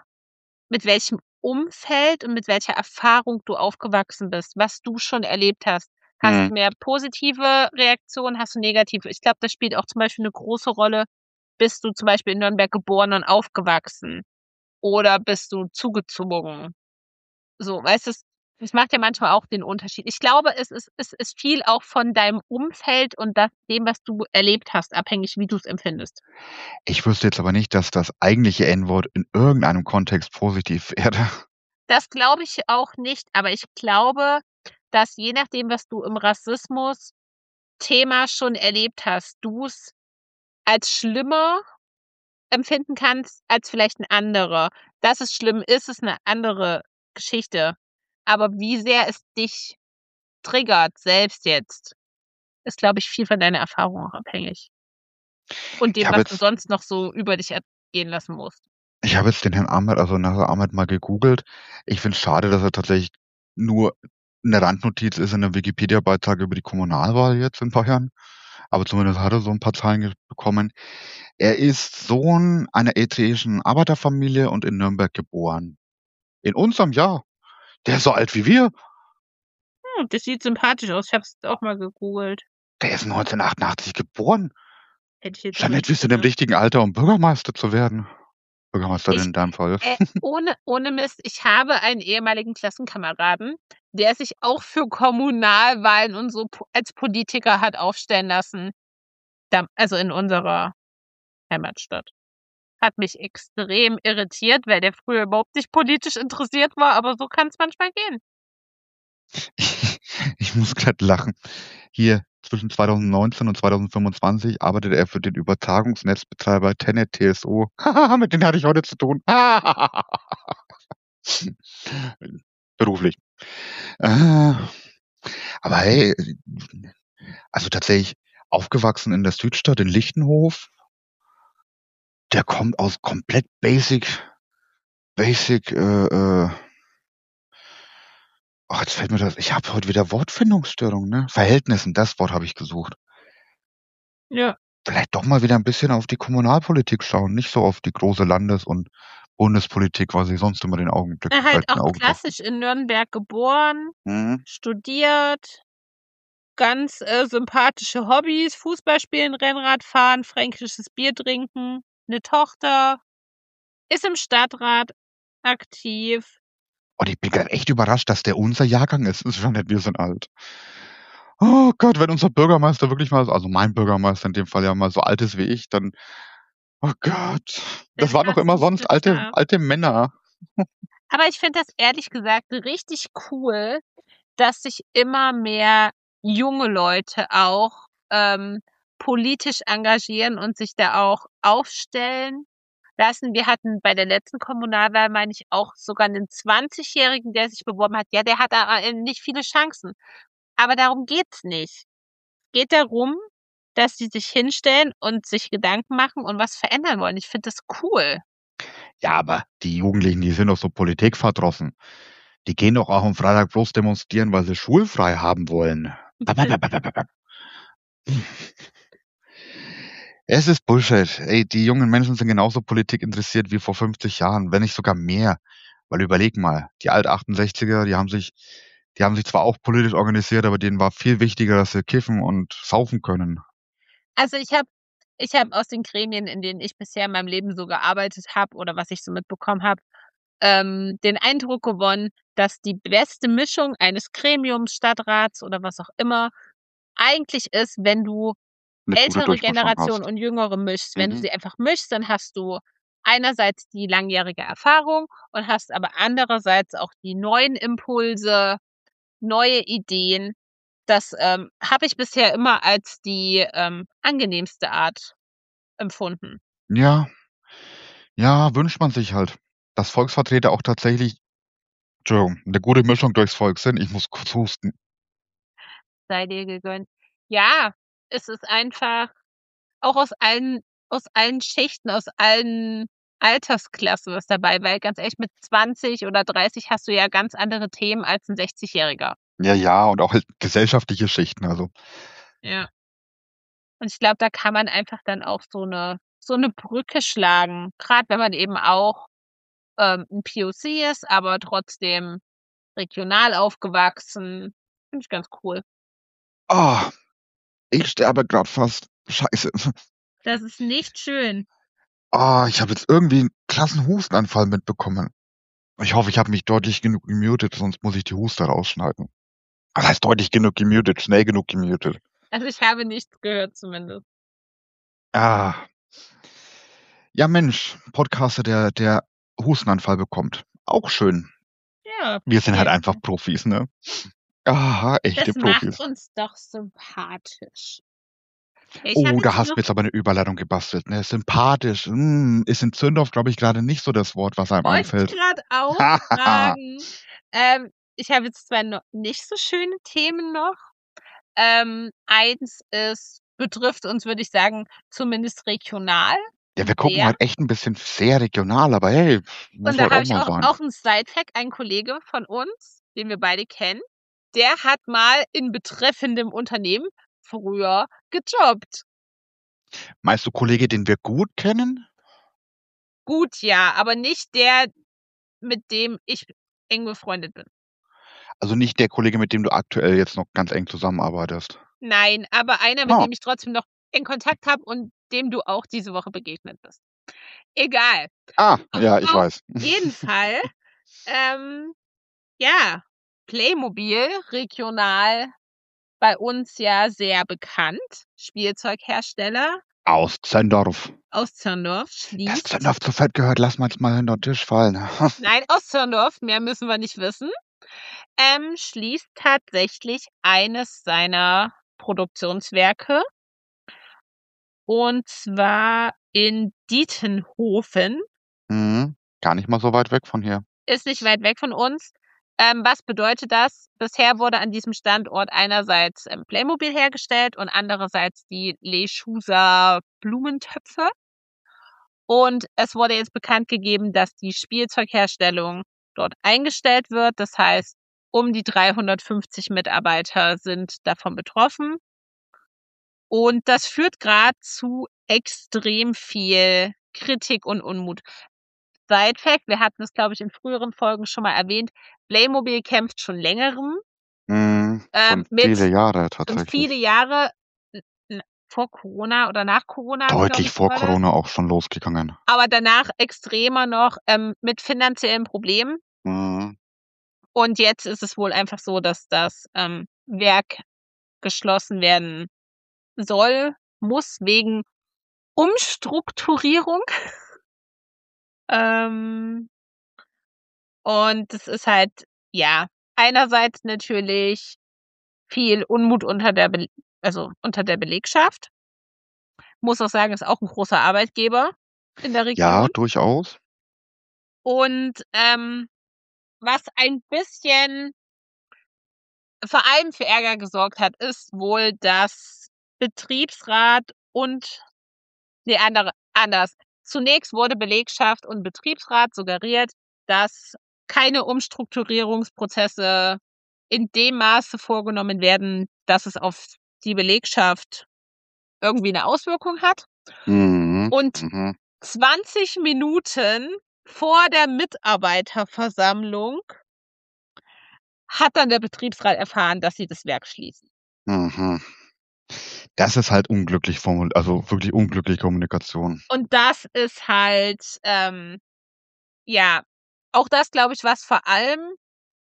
Umfeld und mit welcher Erfahrung du aufgewachsen bist, was du schon erlebt hast. Hast du mehr positive Reaktionen, hast du negative? Ich glaube, das spielt auch zum Beispiel eine große Rolle. Bist du zum Beispiel in Nürnberg geboren und aufgewachsen? Oder bist du zugezogen? So, weißt du, das macht ja manchmal auch den Unterschied. Ich glaube, es ist viel auch von deinem Umfeld und dem, was du erlebt hast, abhängig, wie du es empfindest. Ich wüsste jetzt aber nicht, dass das eigentliche N-Wort in irgendeinem Kontext positiv wäre. Das glaube ich auch nicht, aber ich glaube, dass je nachdem, was du im Rassismus-Thema schon erlebt hast, du es als schlimmer empfinden kannst als vielleicht ein anderer. Dass es schlimm ist eine andere Geschichte. Aber wie sehr es dich triggert, selbst jetzt, ist, glaube ich, viel von deiner Erfahrung auch abhängig. Und dem, was du sonst noch so über dich ergehen lassen musst. Ich habe jetzt den Herrn Ahmed, also nachher Ahmed mal gegoogelt. Ich finde es schade, dass er tatsächlich nur eine Randnotiz ist in der Wikipedia-Beitrag über die Kommunalwahl jetzt in Bayern. Aber zumindest hat er so ein paar Zahlen bekommen. Er ist Sohn einer eritreischen Arbeiterfamilie und in Nürnberg geboren. In unserem Jahr. Der ist so alt wie wir. Das sieht sympathisch aus. Ich habe es auch mal gegoogelt. Der ist 1988 geboren. Hätte ich jetzt Schon nicht bist du im richtigen Alter, um Bürgermeister zu werden. Bürgermeisterin in deinem Fall. Ohne Mist, ich habe einen ehemaligen Klassenkameraden, der sich auch für Kommunalwahlen und so als Politiker hat aufstellen lassen. Also in unserer Heimatstadt. Hat mich extrem irritiert, weil der früher überhaupt nicht politisch interessiert war, aber so kann es manchmal gehen. Ich muss gerade lachen. Hier zwischen 2019 und 2025 arbeitet er für den Übertragungsnetzbetreiber Tenet TSO. Mit denen hatte ich heute zu tun. Beruflich. Aber hey, also tatsächlich aufgewachsen in der Südstadt in Lichtenhof. Der kommt aus komplett basic, ach, jetzt fällt mir das, ich habe heute wieder Wortfindungsstörungen, ne? Verhältnissen, das Wort habe ich gesucht. Ja. Vielleicht doch mal wieder ein bisschen auf die Kommunalpolitik schauen, nicht so auf die große Landes- und Bundespolitik, was ich sonst immer den Augenblick halt auch klassisch in Nürnberg geboren, studiert, ganz sympathische Hobbys, Fußball spielen, Rennrad fahren, fränkisches Bier trinken, eine Tochter, ist im Stadtrat aktiv. Und ich bin gerade echt überrascht, dass der unser Jahrgang ist. Das ist schon nicht, wir sind alt. Oh Gott, wenn unser Bürgermeister wirklich mal, also mein Bürgermeister in dem Fall ja mal so alt ist wie ich, dann, oh Gott, das waren doch immer sonst alte Männer. Aber ich finde das ehrlich gesagt richtig cool, dass sich immer mehr junge Leute auch politisch engagieren und sich da auch aufstellen lassen. Wir hatten bei der letzten Kommunalwahl, meine ich, auch sogar einen 20-Jährigen, der sich beworben hat. Ja, der hat nicht viele Chancen. Aber darum geht's nicht. Es geht darum, dass sie sich hinstellen und sich Gedanken machen und was verändern wollen. Ich finde das cool. Ja, aber die Jugendlichen, die sind doch so politikverdrossen. Die gehen doch auch am Freitag bloß demonstrieren, weil sie schulfrei haben wollen. Es ist Bullshit. Ey, die jungen Menschen sind genauso Politik interessiert wie vor 50 Jahren, wenn nicht sogar mehr. Weil überleg mal, die Alt-68er, die haben sich zwar auch politisch organisiert, aber denen war viel wichtiger, dass sie kiffen und saufen können. Also ich habe aus den Gremien, in denen ich bisher in meinem Leben so gearbeitet habe oder was ich so mitbekommen habe, den Eindruck gewonnen, dass die beste Mischung eines Gremiums, Stadtrats oder was auch immer eigentlich ist, wenn du Eine gute ältere Durchmischung Generation hast. und jüngere mischst. Wenn du Mhm. sie einfach mischst, dann hast du einerseits die langjährige Erfahrung und hast aber andererseits auch die neuen Impulse, neue Ideen. Das habe ich bisher immer als die angenehmste Art empfunden. Ja, wünscht man sich halt, dass Volksvertreter auch tatsächlich, Entschuldigung, eine gute Mischung durchs Volk sind. Ich muss kurz husten. Sei dir gegönnt. Ja, es ist einfach auch aus allen Schichten, aus allen Altersklassen was dabei, weil ganz ehrlich, mit 20 oder 30 hast du ja ganz andere Themen als ein 60-Jähriger. Ja, und auch halt gesellschaftliche Schichten, also. Ja. Und ich glaube, da kann man einfach dann auch so eine Brücke schlagen, gerade wenn man eben auch 'n POC ist, aber trotzdem regional aufgewachsen. Finde ich ganz cool. Ah, ich sterbe grad fast. Scheiße. Das ist nicht schön. Ich habe jetzt irgendwie 'n krassen Hustenanfall mitbekommen. Ich hoffe, ich habe mich deutlich genug gemutet, sonst muss ich die Huster rausschneiden. Was heißt deutlich genug gemutet? Schnell genug gemutet. Also, ich habe nichts gehört zumindest. Ah. Ja, Mensch, Podcaster, der Hustenanfall bekommt. Auch schön. Ja, Wir sind halt passiert. einfach Profis, ne? Aha, echte Das macht Profis. uns doch sympathisch. Ich Oh, habe da jetzt hast du noch mir jetzt aber 'ne Überleitung gebastelt, ne? Sympathisch. Ist in Zündorf, glaube ich, grade nicht so das Wort, was einem wollte ich einfällt. grad auch sagen. Ich habe jetzt zwar noch nicht so schöne Themen noch. Eins betrifft uns, würde ich sagen, zumindest regional Ja, wir gucken sehr. halt echt 'n bisschen sehr regional, aber hey, muss Und da halt habe auch ich mal auch sein. 'n Sidefact, ein Kollege von uns, den wir beide kennen, der hat mal in betreffendem Unternehmen früher gejobbt. Meinst du Kollege, den wir gut kennen? Gut, ja, aber nicht der, mit dem ich eng befreundet bin. Also nicht der Kollege, mit dem du aktuell jetzt noch ganz eng zusammenarbeitest? Nein, aber einer, mit Ah. dem ich trotzdem noch eng Kontakt habe und dem du auch diese Woche begegnet bist. Egal. Ja, ich Auf weiß. jeden Fall, ja, Playmobil regional bei uns ja sehr bekannt, Spielzeughersteller Aus Zendorf. aus Zirndorf Dass schließt Zendorf zu fett gehört, lassen wir jetzt mal hinter den Tisch fallen. nein, aus Zirndorf, mehr müssen wir nicht wissen, schließt tatsächlich eines seiner Produktionswerke, und zwar in Dietenhofen. Mhm. Gar nicht mal so weit weg von hier. Ist nicht weit weg von uns. Was bedeutet das? Bisher wurde an diesem Standort einerseits Playmobil hergestellt und andererseits die Leschusa Blumentöpfe. Und es wurde jetzt bekannt gegeben, dass die Spielzeugherstellung dort eingestellt wird. Das heißt, um die 350 Mitarbeiter sind davon betroffen. Und das führt gerade zu extrem viel Kritik und Unmut. Sidefact, wir hatten es, glaube ich, in früheren Folgen schon mal erwähnt, Playmobil kämpft schon längerem Schon mit viele Jahre schon viele tatsächlich. Jahre vor Corona oder nach Corona, glaube Deutlich ich, vor war das. Corona auch schon losgegangen. Aber danach extremer noch mit finanziellen Problemen. Mhm. Und jetzt ist es wohl einfach so, dass das Werk geschlossen werden muss wegen Umstrukturierung. Und es ist halt, ja, einerseits natürlich viel Unmut unter der Belegschaft. Muss auch sagen, ist auch ein großer Arbeitgeber in der Region. Ja, durchaus. Und was ein bisschen vor allem für Ärger gesorgt hat, ist wohl, dass Betriebsrat anders. Zunächst wurde Belegschaft und Betriebsrat suggeriert, dass keine Umstrukturierungsprozesse in dem Maße vorgenommen werden, dass es auf die Belegschaft irgendwie eine Auswirkung hat. Und 20 Minuten vor der Mitarbeiterversammlung hat dann der Betriebsrat erfahren, dass sie das Werk schließen. Das ist halt unglücklich formuliert, also wirklich unglückliche Kommunikation. Und das ist halt, ja, auch das, glaube ich, was vor allem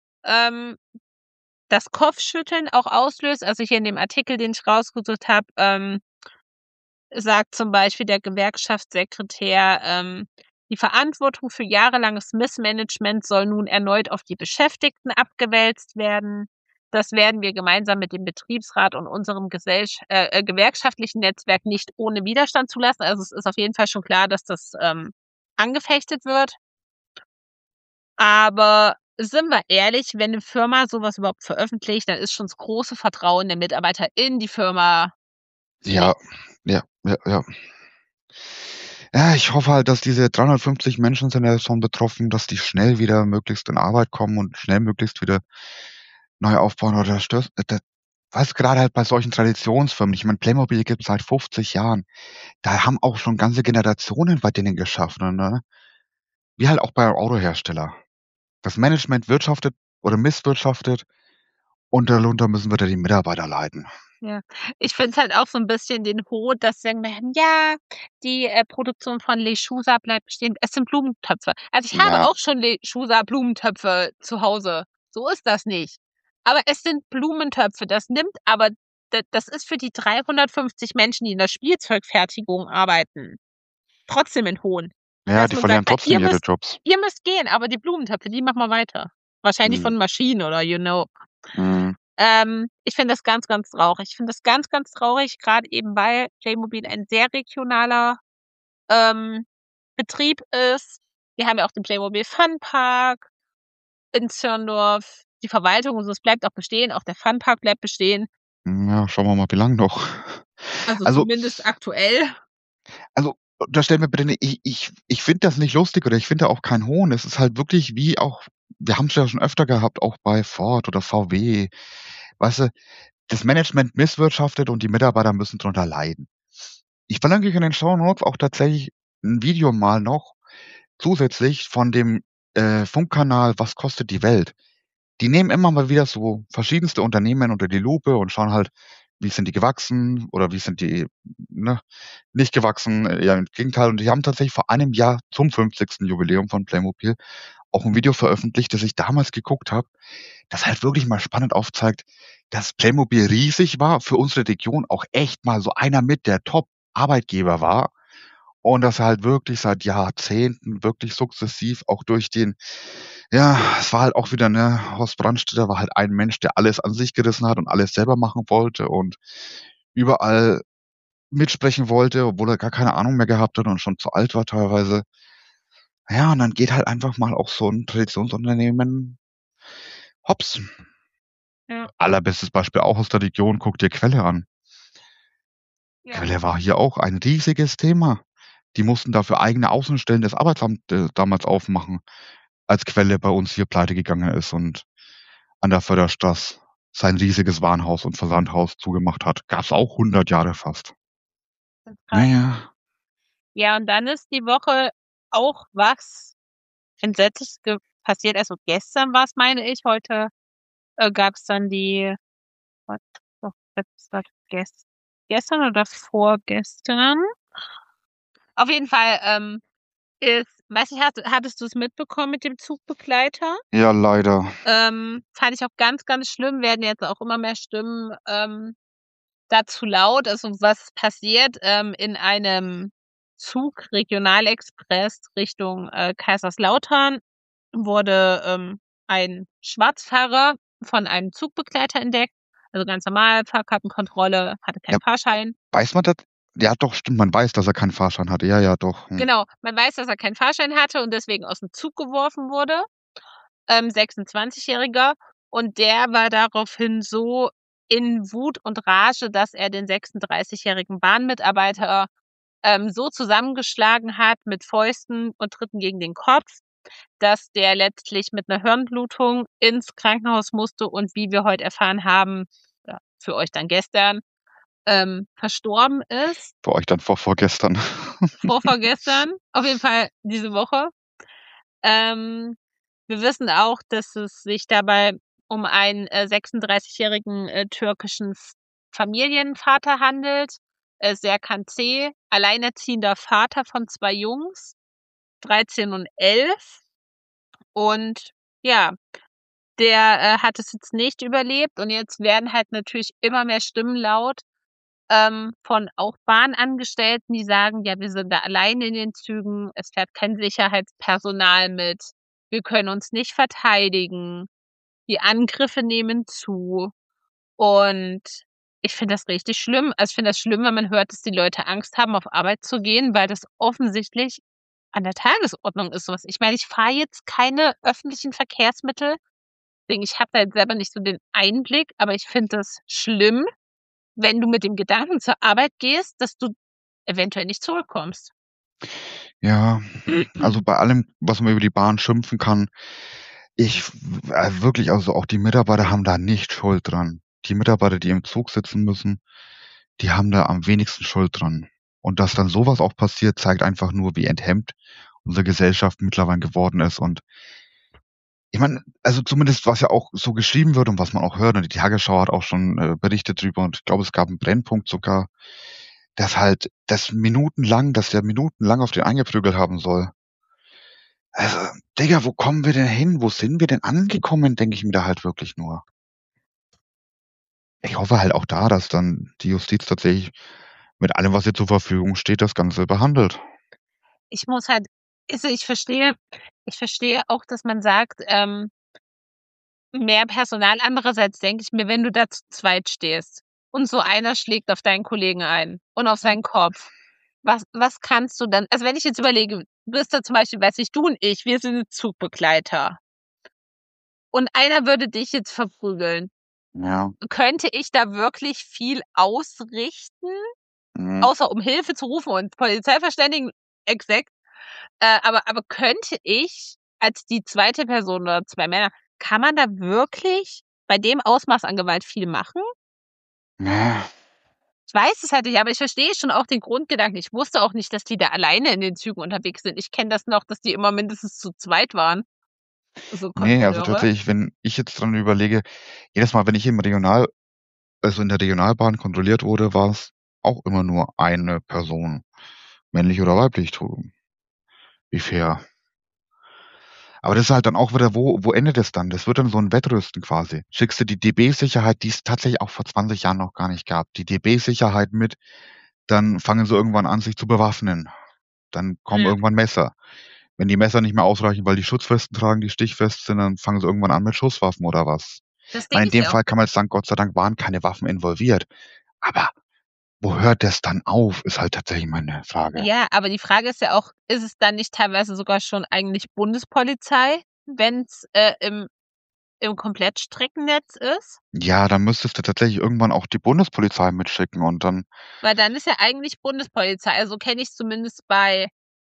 das Kopfschütteln auch auslöst. Also hier in dem Artikel, den ich rausgesucht habe, sagt zum Beispiel der Gewerkschaftssekretär, die Verantwortung für jahrelanges Missmanagement soll nun erneut auf die Beschäftigten abgewälzt werden. Das werden wir gemeinsam mit dem Betriebsrat und unserem gewerkschaftlichen Netzwerk nicht ohne Widerstand zulassen. Also es ist auf jeden Fall schon klar, dass das angefechtet wird. Aber sind wir ehrlich, wenn eine Firma sowas überhaupt veröffentlicht, dann ist schon das große Vertrauen der Mitarbeiter in die Firma. Ja. Ja, ich hoffe halt, dass diese 350 Menschen sind davon betroffen, dass die schnell wieder möglichst in Arbeit kommen und schnell möglichst wieder neu aufbauen oder was gerade halt bei solchen Traditionsfirmen, ich meine, Playmobil gibt es seit 50 Jahren. Da haben auch schon ganze Generationen bei denen geschaffen, ne? Wie halt auch bei einem Autohersteller. Das Management wirtschaftet oder misswirtschaftet und darunter müssen wir da die Mitarbeiter leiden. Ja, ich finde es halt auch so ein bisschen den Hohn, dass sie sagen, ja, die Produktion von Lechusa bleibt bestehen. Es sind Blumentöpfe. Also ich habe auch schon Lechusa Blumentöpfe zu Hause. So ist das nicht. Aber es sind Blumentöpfe. Das ist für die 350 Menschen, die in der Spielzeugfertigung arbeiten, trotzdem ein Hohn. Ja, die verlieren trotzdem ihre Jobs. Ihr müsst gehen, aber die Blumentöpfe, die machen wir weiter. Wahrscheinlich von Maschinen oder Ich finde das ganz, ganz traurig. Ich finde das ganz, ganz traurig, gerade eben, weil Playmobil ein sehr regionaler Betrieb ist. Wir haben ja auch den Playmobil Funpark in Zirndorf. Die Verwaltung und so, es bleibt auch bestehen. Auch der Funpark bleibt bestehen. Ja, schauen wir mal, wie lang noch. Also zumindest aktuell. Also, da stellen wir bitte ich finde das nicht lustig oder ich finde auch keinen Hohn. Es ist halt wirklich wie auch, wir haben es ja schon öfter gehabt, auch bei Ford oder VW. Weißt du, das Management misswirtschaftet und die Mitarbeiter müssen drunter leiden. Ich verlinke euch in den Shownotes auch tatsächlich ein Video mal noch zusätzlich von dem Funkkanal Was kostet die Welt? Die nehmen immer mal wieder so verschiedenste Unternehmen unter die Lupe und schauen halt, wie sind die gewachsen oder wie sind die nicht gewachsen. Ja, im Gegenteil. Und die haben tatsächlich vor einem Jahr zum 50. Jubiläum von Playmobil auch ein Video veröffentlicht, das ich damals geguckt habe, das halt wirklich mal spannend aufzeigt, dass Playmobil riesig war, für unsere Region auch echt mal so einer mit der Top-Arbeitgeber war. Und dass er halt wirklich seit Jahrzehnten wirklich sukzessiv auch durch den, ja, es war halt auch wieder, ne, Horst Brandstätter war halt ein Mensch, der alles an sich gerissen hat und alles selber machen wollte und überall mitsprechen wollte, obwohl er gar keine Ahnung mehr gehabt hat und schon zu alt war teilweise. Ja, und dann geht halt einfach mal auch so ein Traditionsunternehmen hops. Ja. Allerbestes Beispiel auch aus der Region, guck dir Quelle an. Ja. Quelle war hier auch ein riesiges Thema. Die mussten dafür eigene Außenstellen des Arbeitsamtes damals aufmachen, als Quelle bei uns hier pleite gegangen ist und an der Förderstraße sein riesiges Warenhaus und Versandhaus zugemacht hat. Gab's auch 100 Jahre fast. Naja. Ja, und dann ist die Woche auch was Entsetzliches passiert. Also gestern war es, meine ich. Heute gab es dann gestern oder vorgestern? Auf jeden Fall weiß nicht, hattest du es mitbekommen mit dem Zugbegleiter? Ja, leider. Fand ich auch ganz, ganz schlimm. Werden jetzt auch immer mehr Stimmen dazu laut. Also was passiert in einem Zug Regionalexpress Richtung Kaiserslautern? wurde ein Schwarzfahrer von einem Zugbegleiter entdeckt. Also ganz normal, Fahrkartenkontrolle, hatte keinen Fahrschein. Weiß man das? Ja, doch, stimmt, man weiß, dass er keinen Fahrschein hatte. Ja, doch. Genau, man weiß, dass er keinen Fahrschein hatte und deswegen aus dem Zug geworfen wurde. 26-Jähriger. Und der war daraufhin so in Wut und Rage, dass er den 36-jährigen Bahnmitarbeiter so zusammengeschlagen hat mit Fäusten und Tritten gegen den Kopf, dass der letztlich mit einer Hirnblutung ins Krankenhaus musste und wie wir heute erfahren haben, für euch dann gestern, verstorben ist. Für euch dann vorgestern. Vorgestern, auf jeden Fall diese Woche. Wir wissen auch, dass es sich dabei um einen 36-jährigen türkischen Familienvater handelt. Serkan C., alleinerziehender Vater von 2 Jungs, 13 und 11. Und ja, der hat es jetzt nicht überlebt. Und jetzt werden halt natürlich immer mehr Stimmen laut von auch Bahnangestellten, die sagen, ja, wir sind da alleine in den Zügen, es fährt kein Sicherheitspersonal mit, wir können uns nicht verteidigen, die Angriffe nehmen zu. Und ich finde das richtig schlimm. Also ich finde das schlimm, wenn man hört, dass die Leute Angst haben, auf Arbeit zu gehen, weil das offensichtlich an der Tagesordnung ist sowas. Ich meine, ich fahre jetzt keine öffentlichen Verkehrsmittel, deswegen ich habe da jetzt selber nicht so den Einblick, aber ich finde das schlimm, wenn du mit dem Gedanken zur Arbeit gehst, dass du eventuell nicht zurückkommst. Ja, also bei allem, was man über die Bahn schimpfen kann, wirklich, also auch die Mitarbeiter haben da nicht Schuld dran. Die Mitarbeiter, die im Zug sitzen müssen, die haben da am wenigsten Schuld dran. Und dass dann sowas auch passiert, zeigt einfach nur, wie enthemmt unsere Gesellschaft mittlerweile geworden ist. Und ich meine, also zumindest was ja auch so geschrieben wird und was man auch hört, und die Tagesschau hat auch schon berichtet drüber, und ich glaube, es gab einen Brennpunkt sogar, dass der minutenlang auf den eingeprügelt haben soll. Also, Digga, wo kommen wir denn hin? Wo sind wir denn angekommen, denke ich mir da halt wirklich nur. Ich hoffe halt auch da, dass dann die Justiz tatsächlich mit allem, was ihr zur Verfügung steht, das Ganze behandelt. Ich muss halt, also ich verstehe auch, dass man sagt, mehr Personal. Andererseits denke ich mir, wenn du da zu zweit stehst und so einer schlägt auf deinen Kollegen ein und auf seinen Kopf, was kannst du dann, also wenn ich jetzt überlege, du bist da zum Beispiel, weiß ich, du und ich, wir sind Zugbegleiter und einer würde dich jetzt verprügeln. Ja. Könnte ich da wirklich viel ausrichten, außer um Hilfe zu rufen und Polizei verständigen? Exakt. Aber könnte ich als die zweite Person oder 2 Männer, kann man da wirklich bei dem Ausmaß an Gewalt viel machen? Ja. Ich weiß es halt nicht, aber ich verstehe schon auch den Grundgedanken. Ich wusste auch nicht, dass die da alleine in den Zügen unterwegs sind. Ich kenne das noch, dass die immer mindestens zu zweit waren. So Nee, also Kontrolleure. tatsächlich, wenn ich jetzt dran überlege, jedes Mal, wenn ich in der Regionalbahn kontrolliert wurde, war es auch immer nur eine Person, männlich oder weiblich. Wie fair. Aber das ist halt dann auch wieder, wo endet es dann? Das wird dann so ein Wettrüsten quasi. Schickst du die DB-Sicherheit, die es tatsächlich auch vor 20 Jahren noch gar nicht gab, die DB-Sicherheit mit, dann fangen sie irgendwann an, sich zu bewaffnen. Dann kommen irgendwann Messer. Wenn die Messer nicht mehr ausreichen, weil die Schutzwesten tragen, die stichfest sind, dann fangen sie irgendwann an mit Schusswaffen oder was. Das Ich meine, in Ding ist dem ja Fall kann man jetzt sagen, Gott sei Dank waren keine Waffen involviert. Aber wo hört das dann auf, ist halt tatsächlich meine Frage. Ja, aber die Frage ist ja auch, ist es dann nicht teilweise sogar schon eigentlich Bundespolizei, wenn's im Komplettstreckennetz ist? Ja, dann müsstest du tatsächlich irgendwann auch die Bundespolizei mitschicken und dann. Weil dann ist ja eigentlich Bundespolizei. Also kenne ich zumindest bei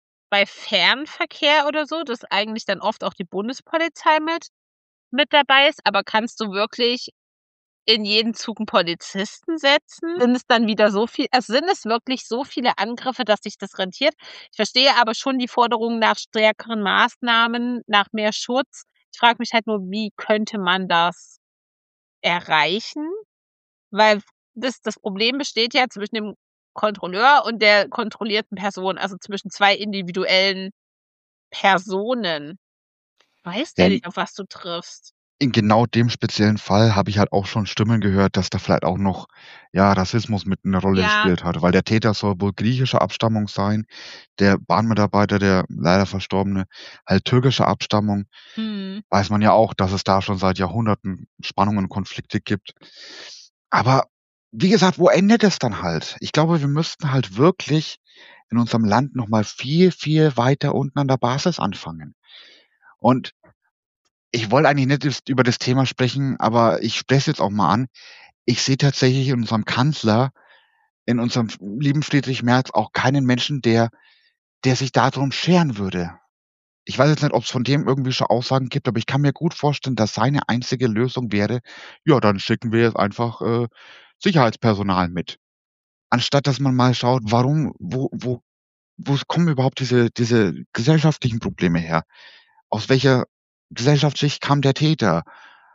Fernverkehr oder so, dass eigentlich dann oft auch die Bundespolizei mit dabei ist. Aber kannst du wirklich in jeden Zug einen Polizisten setzen? Sind es dann wieder so viel, also sind es wirklich so viele Angriffe, dass sich das rentiert? Ich verstehe aber schon die Forderung nach stärkeren Maßnahmen, nach mehr Schutz. Ich frage mich halt nur, wie könnte man das erreichen? Weil das Problem besteht ja zwischen dem Kontrolleur und der kontrollierten Person, also zwischen 2 individuellen Personen. Weißt ja Ja, nicht, auf was du triffst. in genau dem speziellen Fall habe ich halt auch schon Stimmen gehört, dass da vielleicht auch noch, Rassismus mit eine Rolle gespielt hat, weil der Täter soll wohl griechischer Abstammung sein, der Bahnmitarbeiter, der leider Verstorbene, halt türkischer Abstammung. Weiß man ja auch, dass es da schon seit Jahrhunderten Spannungen und Konflikte gibt. Aber wie gesagt, wo endet es dann halt? Ich glaube, wir müssten halt wirklich in unserem Land noch mal viel, viel weiter unten an der Basis anfangen. Und ich wollte eigentlich nicht über das Thema sprechen, aber ich spreche es jetzt auch mal an. Ich sehe tatsächlich in unserem Kanzler, in unserem lieben Friedrich Merz auch keinen Menschen, der sich darum scheren würde. Ich weiß jetzt nicht, ob es von dem irgendwie schon Aussagen gibt, aber ich kann mir gut vorstellen, dass seine einzige Lösung wäre, ja, dann schicken wir jetzt einfach Sicherheitspersonal mit. Anstatt dass man mal schaut, wo kommen überhaupt diese gesellschaftlichen Probleme her? Aus welcher Gesellschaftsschicht kam der Täter?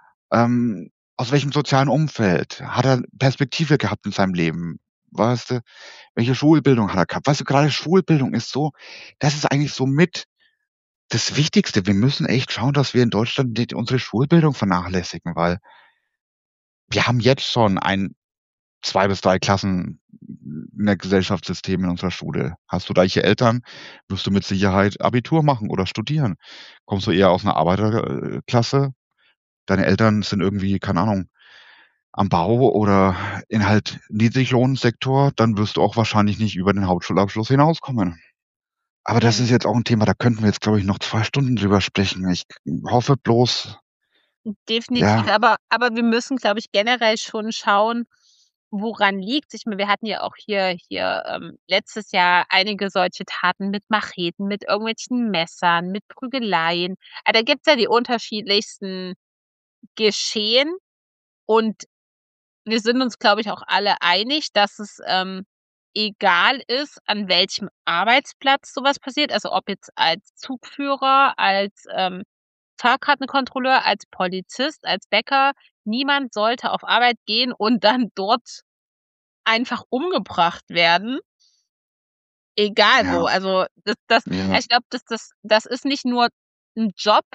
Aus welchem sozialen Umfeld? Hat er Perspektive gehabt in seinem Leben? Weißt du, welche Schulbildung hat er gehabt? Weißt du, gerade Schulbildung ist so, das ist eigentlich so mit das Wichtigste. Wir müssen echt schauen, dass wir in Deutschland nicht unsere Schulbildung vernachlässigen, weil wir haben jetzt schon 2 bis 3 Klassen Gesellschaftssystem in unserer Schule. Hast du reiche Eltern, wirst du mit Sicherheit Abitur machen oder studieren. Kommst du eher aus einer Arbeiterklasse, deine Eltern sind irgendwie, keine Ahnung, am Bau oder in halt Niedriglohnsektor, dann wirst du auch wahrscheinlich nicht über den Hauptschulabschluss hinauskommen. Aber das ist jetzt auch ein Thema, da könnten wir jetzt, glaube ich, noch 2 Stunden drüber sprechen. Ich hoffe bloß, Definitiv, ja, aber wir müssen, glaube ich, generell schon schauen, woran liegt's. Ich meine, wir hatten ja auch hier letztes Jahr einige solche Taten mit Macheten, mit irgendwelchen Messern, mit Prügeleien. Da gibt's ja die unterschiedlichsten Geschehen und wir sind uns, glaube ich, auch alle einig, dass es egal ist, an welchem Arbeitsplatz sowas passiert. Also ob jetzt als Zugführer, als Fahrkartenkontrolleur, als Polizist, als Bäcker. Niemand sollte auf Arbeit gehen und dann dort einfach umgebracht werden. Egal wo. ja, Also das, ja, ich glaube, das ist nicht nur ein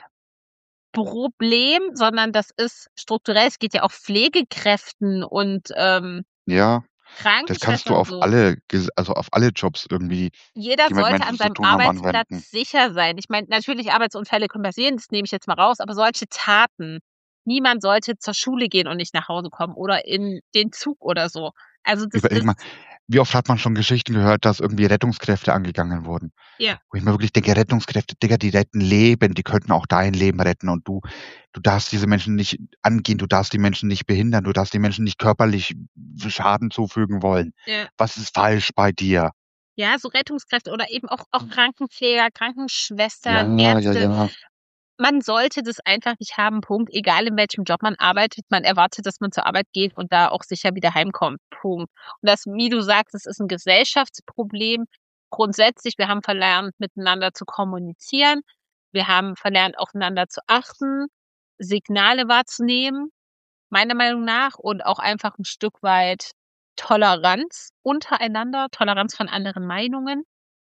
Jobproblem, sondern das ist strukturell. Es geht ja auch Pflegekräften und ja. Das kannst du Krankenschwestern und auf so. auf alle Jobs irgendwie, Jeder die mit sollte Menschen an zu seinem tun haben, Arbeitsplatz anwenden. sicher sein. Ich meine, natürlich Arbeitsunfälle können passieren, das nehme ich jetzt mal raus, aber solche Taten. Niemand sollte zur Schule gehen und nicht nach Hause kommen oder in den Zug oder so. Also das Überleg mal, ist wie oft hat man schon Geschichten gehört, dass irgendwie Rettungskräfte angegangen wurden? ja. Wo ich mir wirklich denke, Rettungskräfte, Digga, die retten Leben, die könnten auch dein Leben retten und du darfst diese Menschen nicht angehen, du darfst die Menschen nicht behindern, du darfst den Menschen nicht körperlich Schaden zufügen wollen. Ja. Was ist falsch bei dir? Ja, so Rettungskräfte oder eben auch Krankenpfleger, Krankenschwestern, Ja, ja, Ärzte. ja. Man sollte das einfach nicht haben, Punkt. Egal in welchem Job man arbeitet, man erwartet, dass man zur Arbeit geht und da auch sicher wieder heimkommt, Punkt. Und das, wie du sagst, das ist ein Gesellschaftsproblem. Grundsätzlich, wir haben verlernt, miteinander zu kommunizieren. Wir haben verlernt, aufeinander zu achten, Signale wahrzunehmen, meiner Meinung nach, und auch einfach ein Stück weit Toleranz untereinander, Toleranz von anderen Meinungen.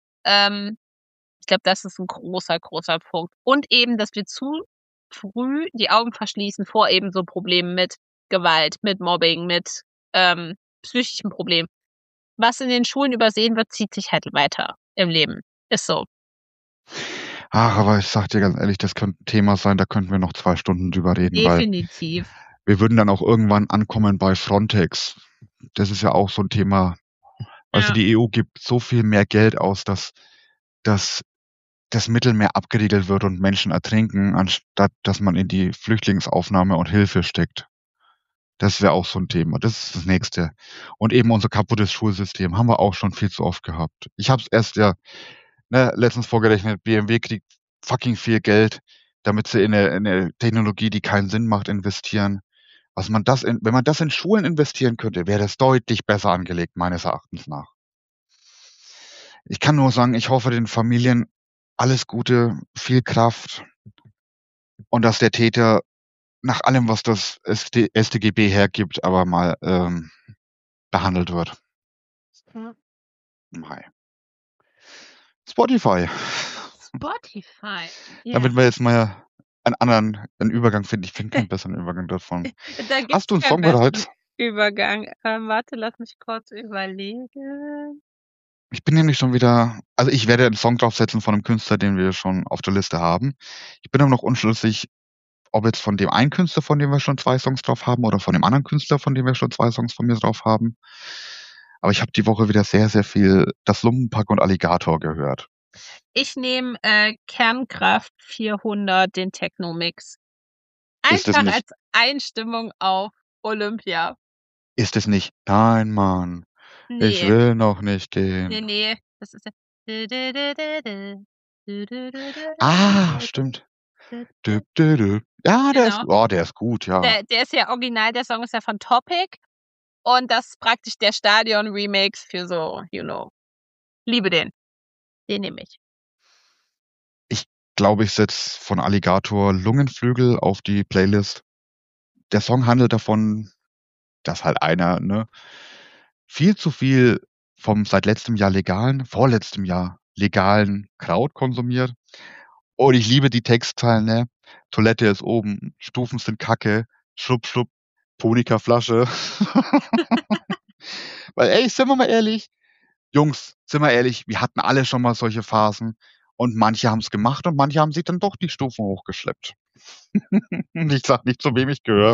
Ich glaube, das ist ein großer, großer Punkt. Und eben, dass wir zu früh die Augen verschließen vor eben so Problemen mit Gewalt, mit Mobbing, mit psychischen Problemen. Was in den Schulen übersehen wird, zieht sich halt weiter im Leben. Ist so. Ach, aber ich sag dir ganz ehrlich, das könnte ein Thema sein, da könnten wir noch 2 Stunden drüber reden, weil Definitiv. wir würden dann auch irgendwann ankommen bei Frontex. Das ist ja auch so ein Thema. Also Ja. die EU gibt so viel mehr Geld aus, dass das Mittelmeer abgeriegelt wird und Menschen ertrinken, anstatt dass man in die Flüchtlingsaufnahme und Hilfe steckt. Das wäre auch so ein Thema. Das ist das Nächste. Und eben unser kaputtes Schulsystem haben wir auch schon viel zu oft gehabt. Ich habe es erst letztens vorgerechnet, BMW kriegt fucking viel Geld, damit sie in 'ne Technologie, die keinen Sinn macht, investieren. Wenn man das in Schulen investieren könnte, wäre das deutlich besser angelegt, meines Erachtens nach. Ich kann nur sagen, ich hoffe den Familien alles Gute, viel Kraft und dass der Täter nach allem, was das StGB hergibt, aber mal, behandelt wird. Ja. Mei. Spotify. Spotify. Ja. Damit wir jetzt mal einen Übergang finde ich keinen besseren Übergang davon. Da gibt's Hast du einen keinen Song bereit? Übergang. Warte, lass mich kurz überlegen. Ich bin nämlich schon wieder, also ich werde einen Song draufsetzen von einem Künstler, den wir schon auf der Liste haben. Ich bin aber noch unschlüssig, ob jetzt von dem einen Künstler, von dem wir schon 2 Songs drauf haben, oder von dem anderen Künstler, von dem wir schon 2 Songs von mir drauf haben. Aber ich habe die Woche wieder sehr, sehr viel das Lumpenpack und Alligator gehört. Ich nehme Kernkraft 400, den Techno-Mix. Ist es Einfach nicht, als Einstimmung auf Olympia. ist es nicht, nein, Mann, ich Nee, will noch nicht gehen. nee. Das ist Ah, stimmt. Düb, düb, düb. Ja, Genau. der ist gut, ja. Der ist ja original, der Song ist ja von Topic. Und das ist praktisch der Stadion-Remix für so, liebe den. Den nehme ich. Ich glaube, ich setze von Alligator Lungenflügel auf die Playlist. Der Song handelt davon, dass halt einer, ne, viel zu viel vom seit vorletztem Jahr legalen Kraut konsumiert. Und ich liebe die Textzeilen, ne? Toilette ist oben, Stufen sind Kacke, schlupp, schlupp, Tonika-Flasche. Weil, ey, sind wir mal ehrlich, Jungs, sind wir ehrlich, wir hatten alle schon mal solche Phasen. Und manche haben es gemacht und manche haben sich dann doch die Stufen hochgeschleppt. Ich sag nicht, zu wem ich gehöre.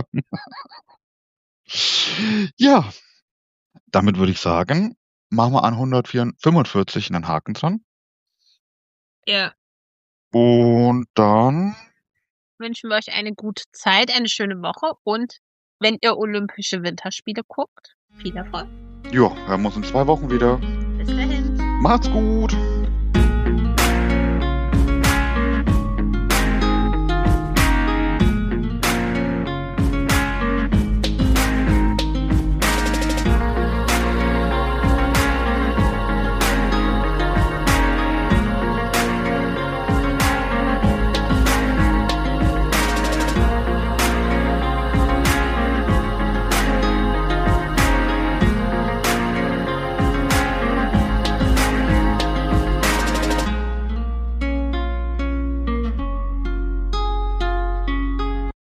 Ja, damit würde ich sagen, machen wir an 145 einen Haken dran. Ja. Und dann Wünschen wir euch eine gute Zeit, eine schöne Woche und wenn ihr Olympische Winterspiele guckt, viel Erfolg. ja, hören wir uns in 2 Wochen wieder. Bis dahin. Macht's gut.